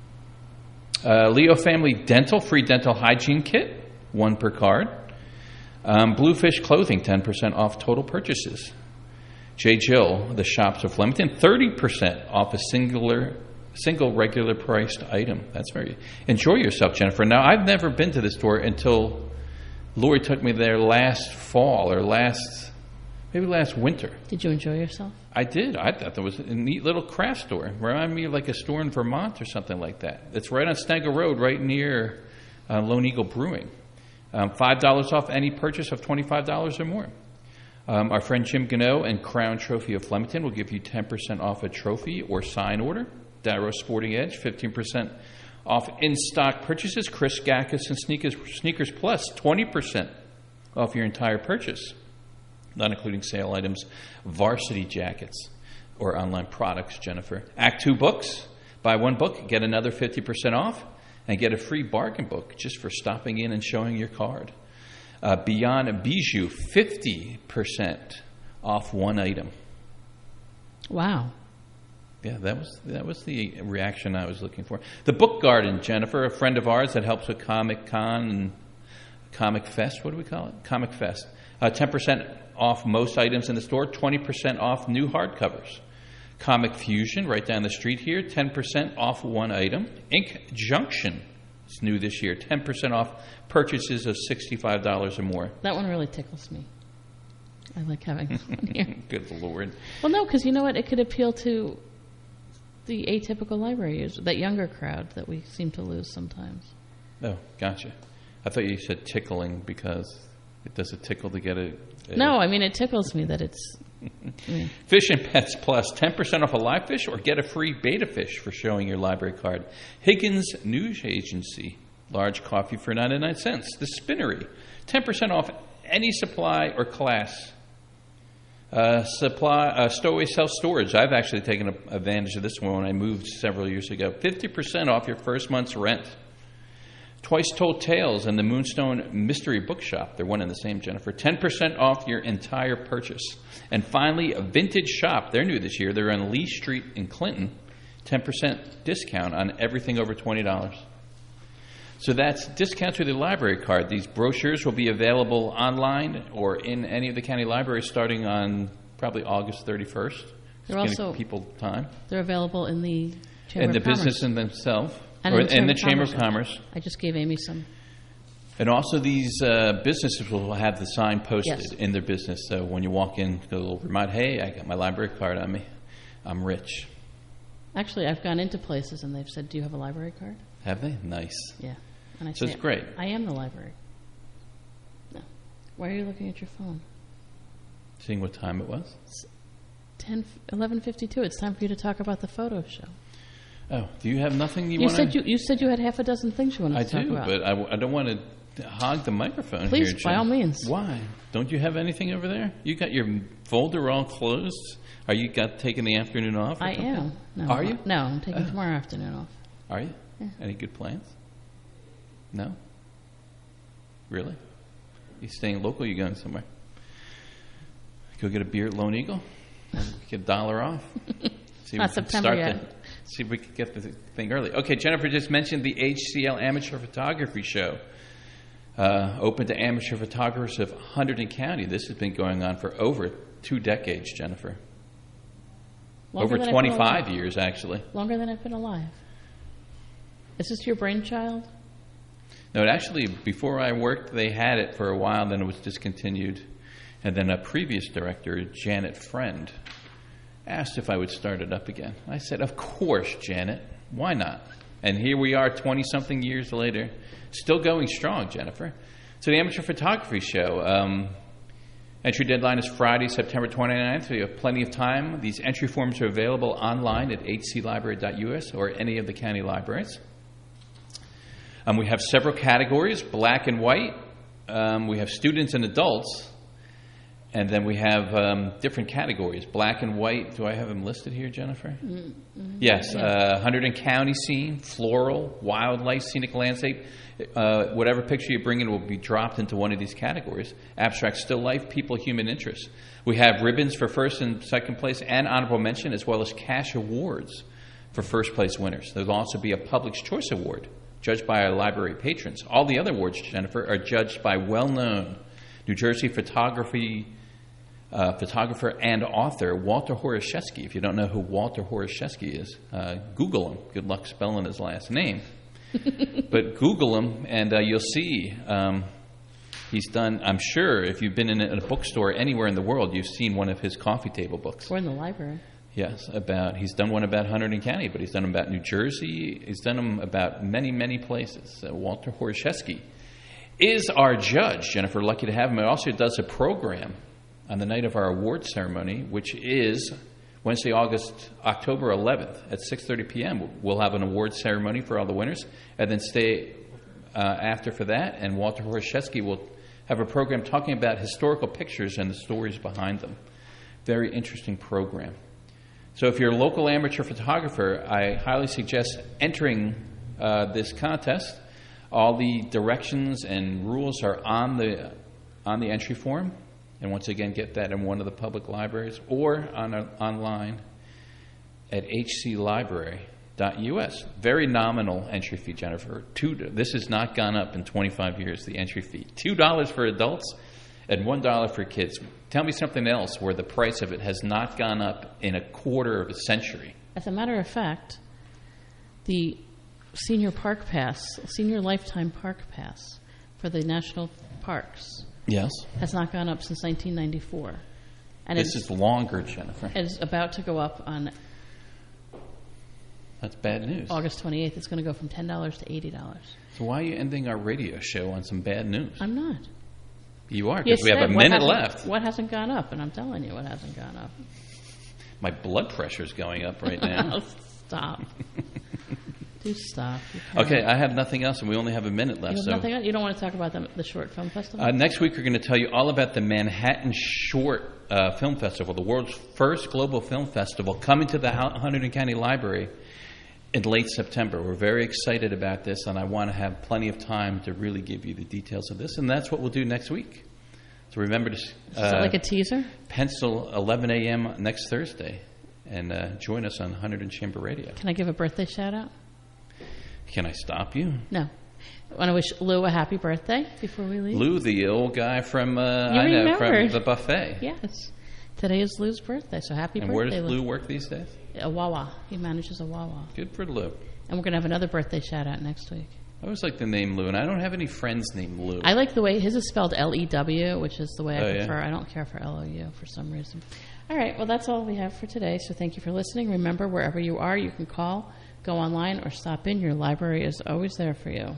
Uh, Leo Family Dental, free dental hygiene kit, one per card. Um, Bluefish Clothing, ten percent off total purchases. J. Jill, the shops of Flemington, thirty percent off a singular, single regular priced item. That's very... Enjoy yourself, Jennifer. Now, I've never been to this store until Lori took me there last fall or last... maybe last winter. Did you enjoy yourself? I did. I thought there was a neat little craft store. Reminded me of like a store in Vermont or something like that. It's right on Stengel Road, right near uh, Lone Eagle Brewing. Um, five dollars off any purchase of twenty-five dollars or more. Um, our friend Jim Gano and Crown Trophy of Flemington will give you ten percent off a trophy or sign order. Darrow Sporting Edge, fifteen percent off in-stock purchases. Chris Gackus and Sneakers, Sneakers Plus, twenty percent off your entire purchase, not including sale items, varsity jackets, or online products, Jennifer. Act Two Books, Buy one book, get another fifty percent off, and get a free bargain book just for stopping in and showing your card. Uh, Beyond Bijou, fifty percent off one item. Wow. Yeah, that was that was the reaction I was looking for. The Book Garden, Jennifer, a friend of ours that helps with Comic Con and Comic Fest. What do we call it? Comic Fest. Uh, ten percent off most items in the store, twenty percent off new hardcovers. Comic Fusion, right down the street here, ten percent off one item. Ink Junction is new this year, ten percent off purchases of sixty-five dollars or more. That one really tickles me. I like having this one here. Good Lord. Well, no, because you know what? It could appeal to the atypical library user, that younger crowd that we seem to lose sometimes. Oh, gotcha. I thought you said tickling because it does it tickle to get it. No, I mean, it tickles me that it's... mm. Fish and Pets Plus, ten percent off a live fish or get a free beta fish for showing your library card. Higgins News Agency, large coffee for ninety-nine cents. The Spinnery, ten percent off any supply or class. Uh, supply uh, Stowaway Self-Storage. I've actually taken a, advantage of this one when I moved several years ago. fifty percent off your first month's rent. Twice Told Tales and the Moonstone Mystery Bookshop. They're one and the same, Jennifer. ten percent off your entire purchase. And finally, a Vintage Shop. They're new this year. They're on Lee Street in Clinton. ten percent discount on everything over twenty dollars. So that's discount to the library card. These brochures will be available online or in any of the county libraries starting on probably August thirty-first. They're It's also giving people time. They're available in the Chamber And the of Commerce. business in themselves. And or in the in the Chamber Chamber of of Commerce. I just gave Amy some. And also these uh, businesses will have the sign posted Yes. in their business. So when you walk in, they'll remind, hey, I got my library card on me. I'm rich. Actually, I've gone into places and they've said, do you have a library card? Have they? Nice. Yeah. And I So say, it's great. I am the library. No. Why are you looking at your phone? Seeing what time it was? ten, eleven fifty-two. It's time for you to talk about the photo show. Oh, do you have nothing you, You want said you you said you had half a dozen things you wanted I to talk do, about. but I, w- I don't want to hog the microphone Please, here, by Jen. all means. Why? Don't you have anything over there? You got your folder all closed? Are you got taking the afternoon off? or I something? am. No, Are you? No, I'm taking Oh. tomorrow afternoon off. Are you? Yeah. Any good plans? No? Really? You staying local? You going somewhere? Go get a beer at Lone Eagle? Get a dollar off? See if Not we can September start yet. the- see if we can get the thing early. Okay, Jennifer just mentioned the H C L Amateur Photography Show. Uh, open to amateur photographers of Hunterdon County. This has been going on for over two decades, Jennifer. Longer over than I've been twenty-five alive. years, actually. Longer than I've been alive. Is this your brainchild? No, it actually, before I worked, they had it for a while, then it was discontinued. And then a previous director, Janet Friend, asked if I would start it up again. I said, of course, Janet. Why not? And here we are twenty-something years later, still going strong, Jennifer. So the Amateur Photography Show, um, entry deadline is Friday, September twenty-ninth. So you have plenty of time. These entry forms are available online at h c library dot u s or any of the county libraries. Um, we have several categories, black and white. Um, we have students and adults. And then we have um, different categories, black and white. Do I have them listed here, Jennifer? Mm-hmm. Yes, Yeah. uh, Hunterdon County scene, floral, wildlife, scenic landscape. Uh, whatever picture you bring in will be dropped into one of these categories. Abstract still life, people, human interest. We have ribbons for first and second place and honorable mention, as well as cash awards for first place winners. There will also be a Public's Choice Award, judged by our library patrons. All the other awards, Jennifer, are judged by well-known New Jersey photography uh, photographer and author Walter Horashevsky. If you don't know who Walter Horashevsky is, uh, Google him. Good luck spelling his last name. But Google him, and uh, you'll see um, he's done, I'm sure, if you've been in a, in a bookstore anywhere in the world, you've seen one of his coffee table books. Or in the library. Yes, about he's done one about Hunterdon County, but he's done them about New Jersey. He's done them about many, many places. Uh, Walter Horashevsky is our judge. Jennifer, lucky to have him. He also does a program on the night of our award ceremony, which is Wednesday, August, October eleventh at six thirty p.m. We'll have an award ceremony for all the winners, and then stay uh, after for that. And Walter Horashevsky will have a program talking about historical pictures and the stories behind them. Very interesting program. So if you're a local amateur photographer, I highly suggest entering uh, this contest. All the directions and rules are on the on the entry form. And once again, get that in one of the public libraries or on a, online at h c library dot u s. Very nominal entry fee, Jennifer. Two, this has not gone up in twenty-five years, the entry fee. two dollars for adults and one dollar for kids. Tell me something else where the price of it has not gone up in a quarter of a century. As a matter of fact, the senior park pass, senior lifetime park pass for the national parks yes. has not gone up since nineteen ninety-four. And this is longer, Jennifer. It's about to go up on That's bad news. August twenty-eighth. It's going to go from ten dollars to eighty dollars. So why are you ending our radio show on some bad news? I'm not. You are, because we have a minute left. What hasn't gone up? And I'm telling you what hasn't gone up. My blood pressure's going up right now. Stop. Do stop. Okay, I have nothing else, and we only have a minute left. You have so nothing else? You don't want to talk about the, the Short Film Festival? Uh, next week, we're going to tell you all about the Manhattan Short uh, Film Festival, the world's first global film festival, coming to the Hunterdon County Library in late September. We're very excited about this, and I want to have plenty of time to really give you the details of this, and that's what we'll do next week. So remember to uh, Is that like a teaser? Pencil eleven a.m. next Thursday, and uh, join us on Hunterdon Chamber Radio. Can I give a birthday shout-out? Can I stop you? No. I want to wish Lou a happy birthday before we leave. Lou, the old guy from uh, you I know remembered. from the buffet. Yes. Today is Lou's birthday, so happy and birthday, where does Lou. Lou work these days? A Wawa. He manages a Wawa. Good for Lou. And we're going to have another birthday shout-out next week. I always like the name Lou, and I don't have any friends named Lou. I like the way his is spelled L E W, which is the way I oh, prefer. Yeah? I don't care for L O U for some reason. All right, well, that's all we have for today, so thank you for listening. Remember, wherever you are, you can call, go online, or stop in. Your library is always there for you.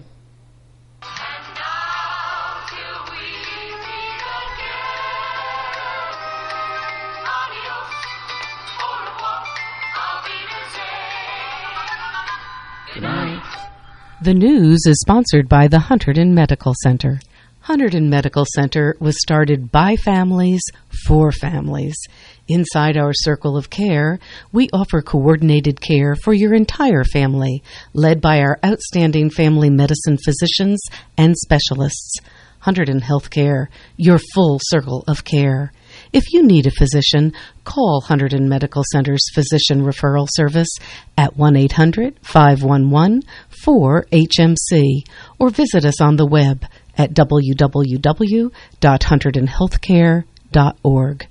Good night. The news is sponsored by the Hunterdon Medical Center. Hunterdon Medical Center was started by families for families. Inside our circle of care, we offer coordinated care for your entire family, led by our outstanding family medicine physicians and specialists. Hunterdon Healthcare, your full circle of care. If you need a physician, call Hunterdon Medical Center's Physician Referral Service at one eight hundred, five one one, four H M C or visit us on the web at w w w dot hunterdon healthcare dot org.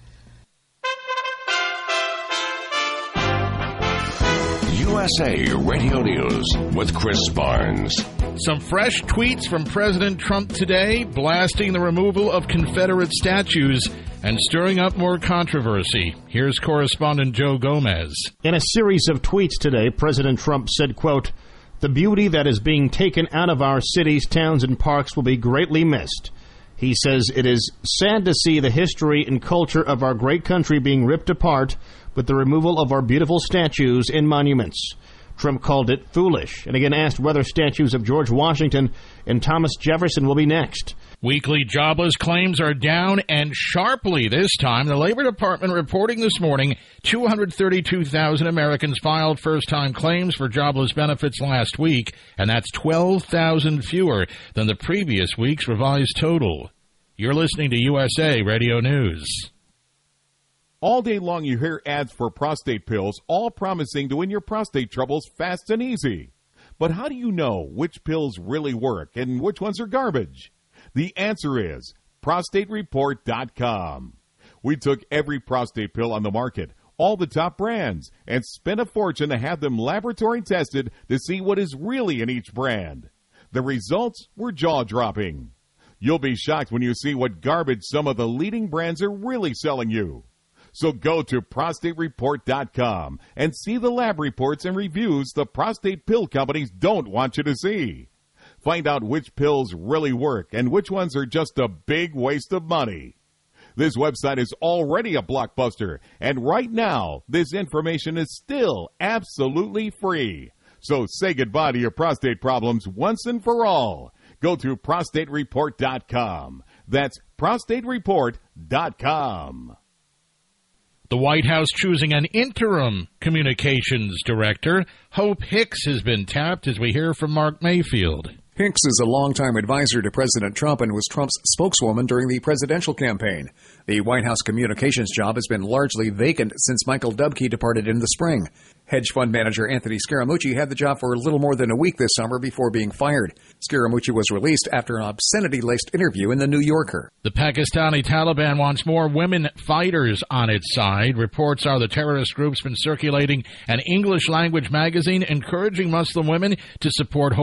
U S A Radio News with Chris Barnes. Some fresh tweets from President Trump today, blasting the removal of Confederate statues and stirring up more controversy. Here's correspondent Joe Gomez. In a series of tweets today, President Trump said, quote, "The beauty that is being taken out of our cities, towns, and parks will be greatly missed." He says it is sad to see the history and culture of our great country being ripped apart with the removal of our beautiful statues and monuments. Trump called it foolish, and again asked whether statues of George Washington and Thomas Jefferson will be next. Weekly jobless claims are down, and sharply this time. The Labor Department reporting this morning two hundred thirty-two thousand Americans filed first-time claims for jobless benefits last week, and that's twelve thousand fewer than the previous week's revised total. You're listening to U S A Radio News. All day long you hear ads for prostate pills, all promising to win your prostate troubles fast and easy. But how do you know which pills really work and which ones are garbage? The answer is prostate report dot com. We took every prostate pill on the market, all the top brands, and spent a fortune to have them laboratory tested to see what is really in each brand. The results were jaw-dropping. You'll be shocked when you see what garbage some of the leading brands are really selling you. So go to prostate report dot com and see the lab reports and reviews the prostate pill companies don't want you to see. Find out which pills really work and which ones are just a big waste of money. This website is already a blockbuster, and right now, this information is still absolutely free. So say goodbye to your prostate problems once and for all. Go to prostate report dot com. That's prostate report dot com. The White House choosing an interim communications director. Hope Hicks has been tapped, as we hear from Mark Mayfield. Hicks is a longtime advisor to President Trump and was Trump's spokeswoman during the presidential campaign. The White House communications job has been largely vacant since Michael Dubke departed in the spring. Hedge fund manager Anthony Scaramucci had the job for a little more than a week this summer before being fired. Scaramucci was released after an obscenity-laced interview in The New Yorker. The Pakistani Taliban wants more women fighters on its side. Reports are the terrorist group's been circulating an English-language magazine encouraging Muslim women to support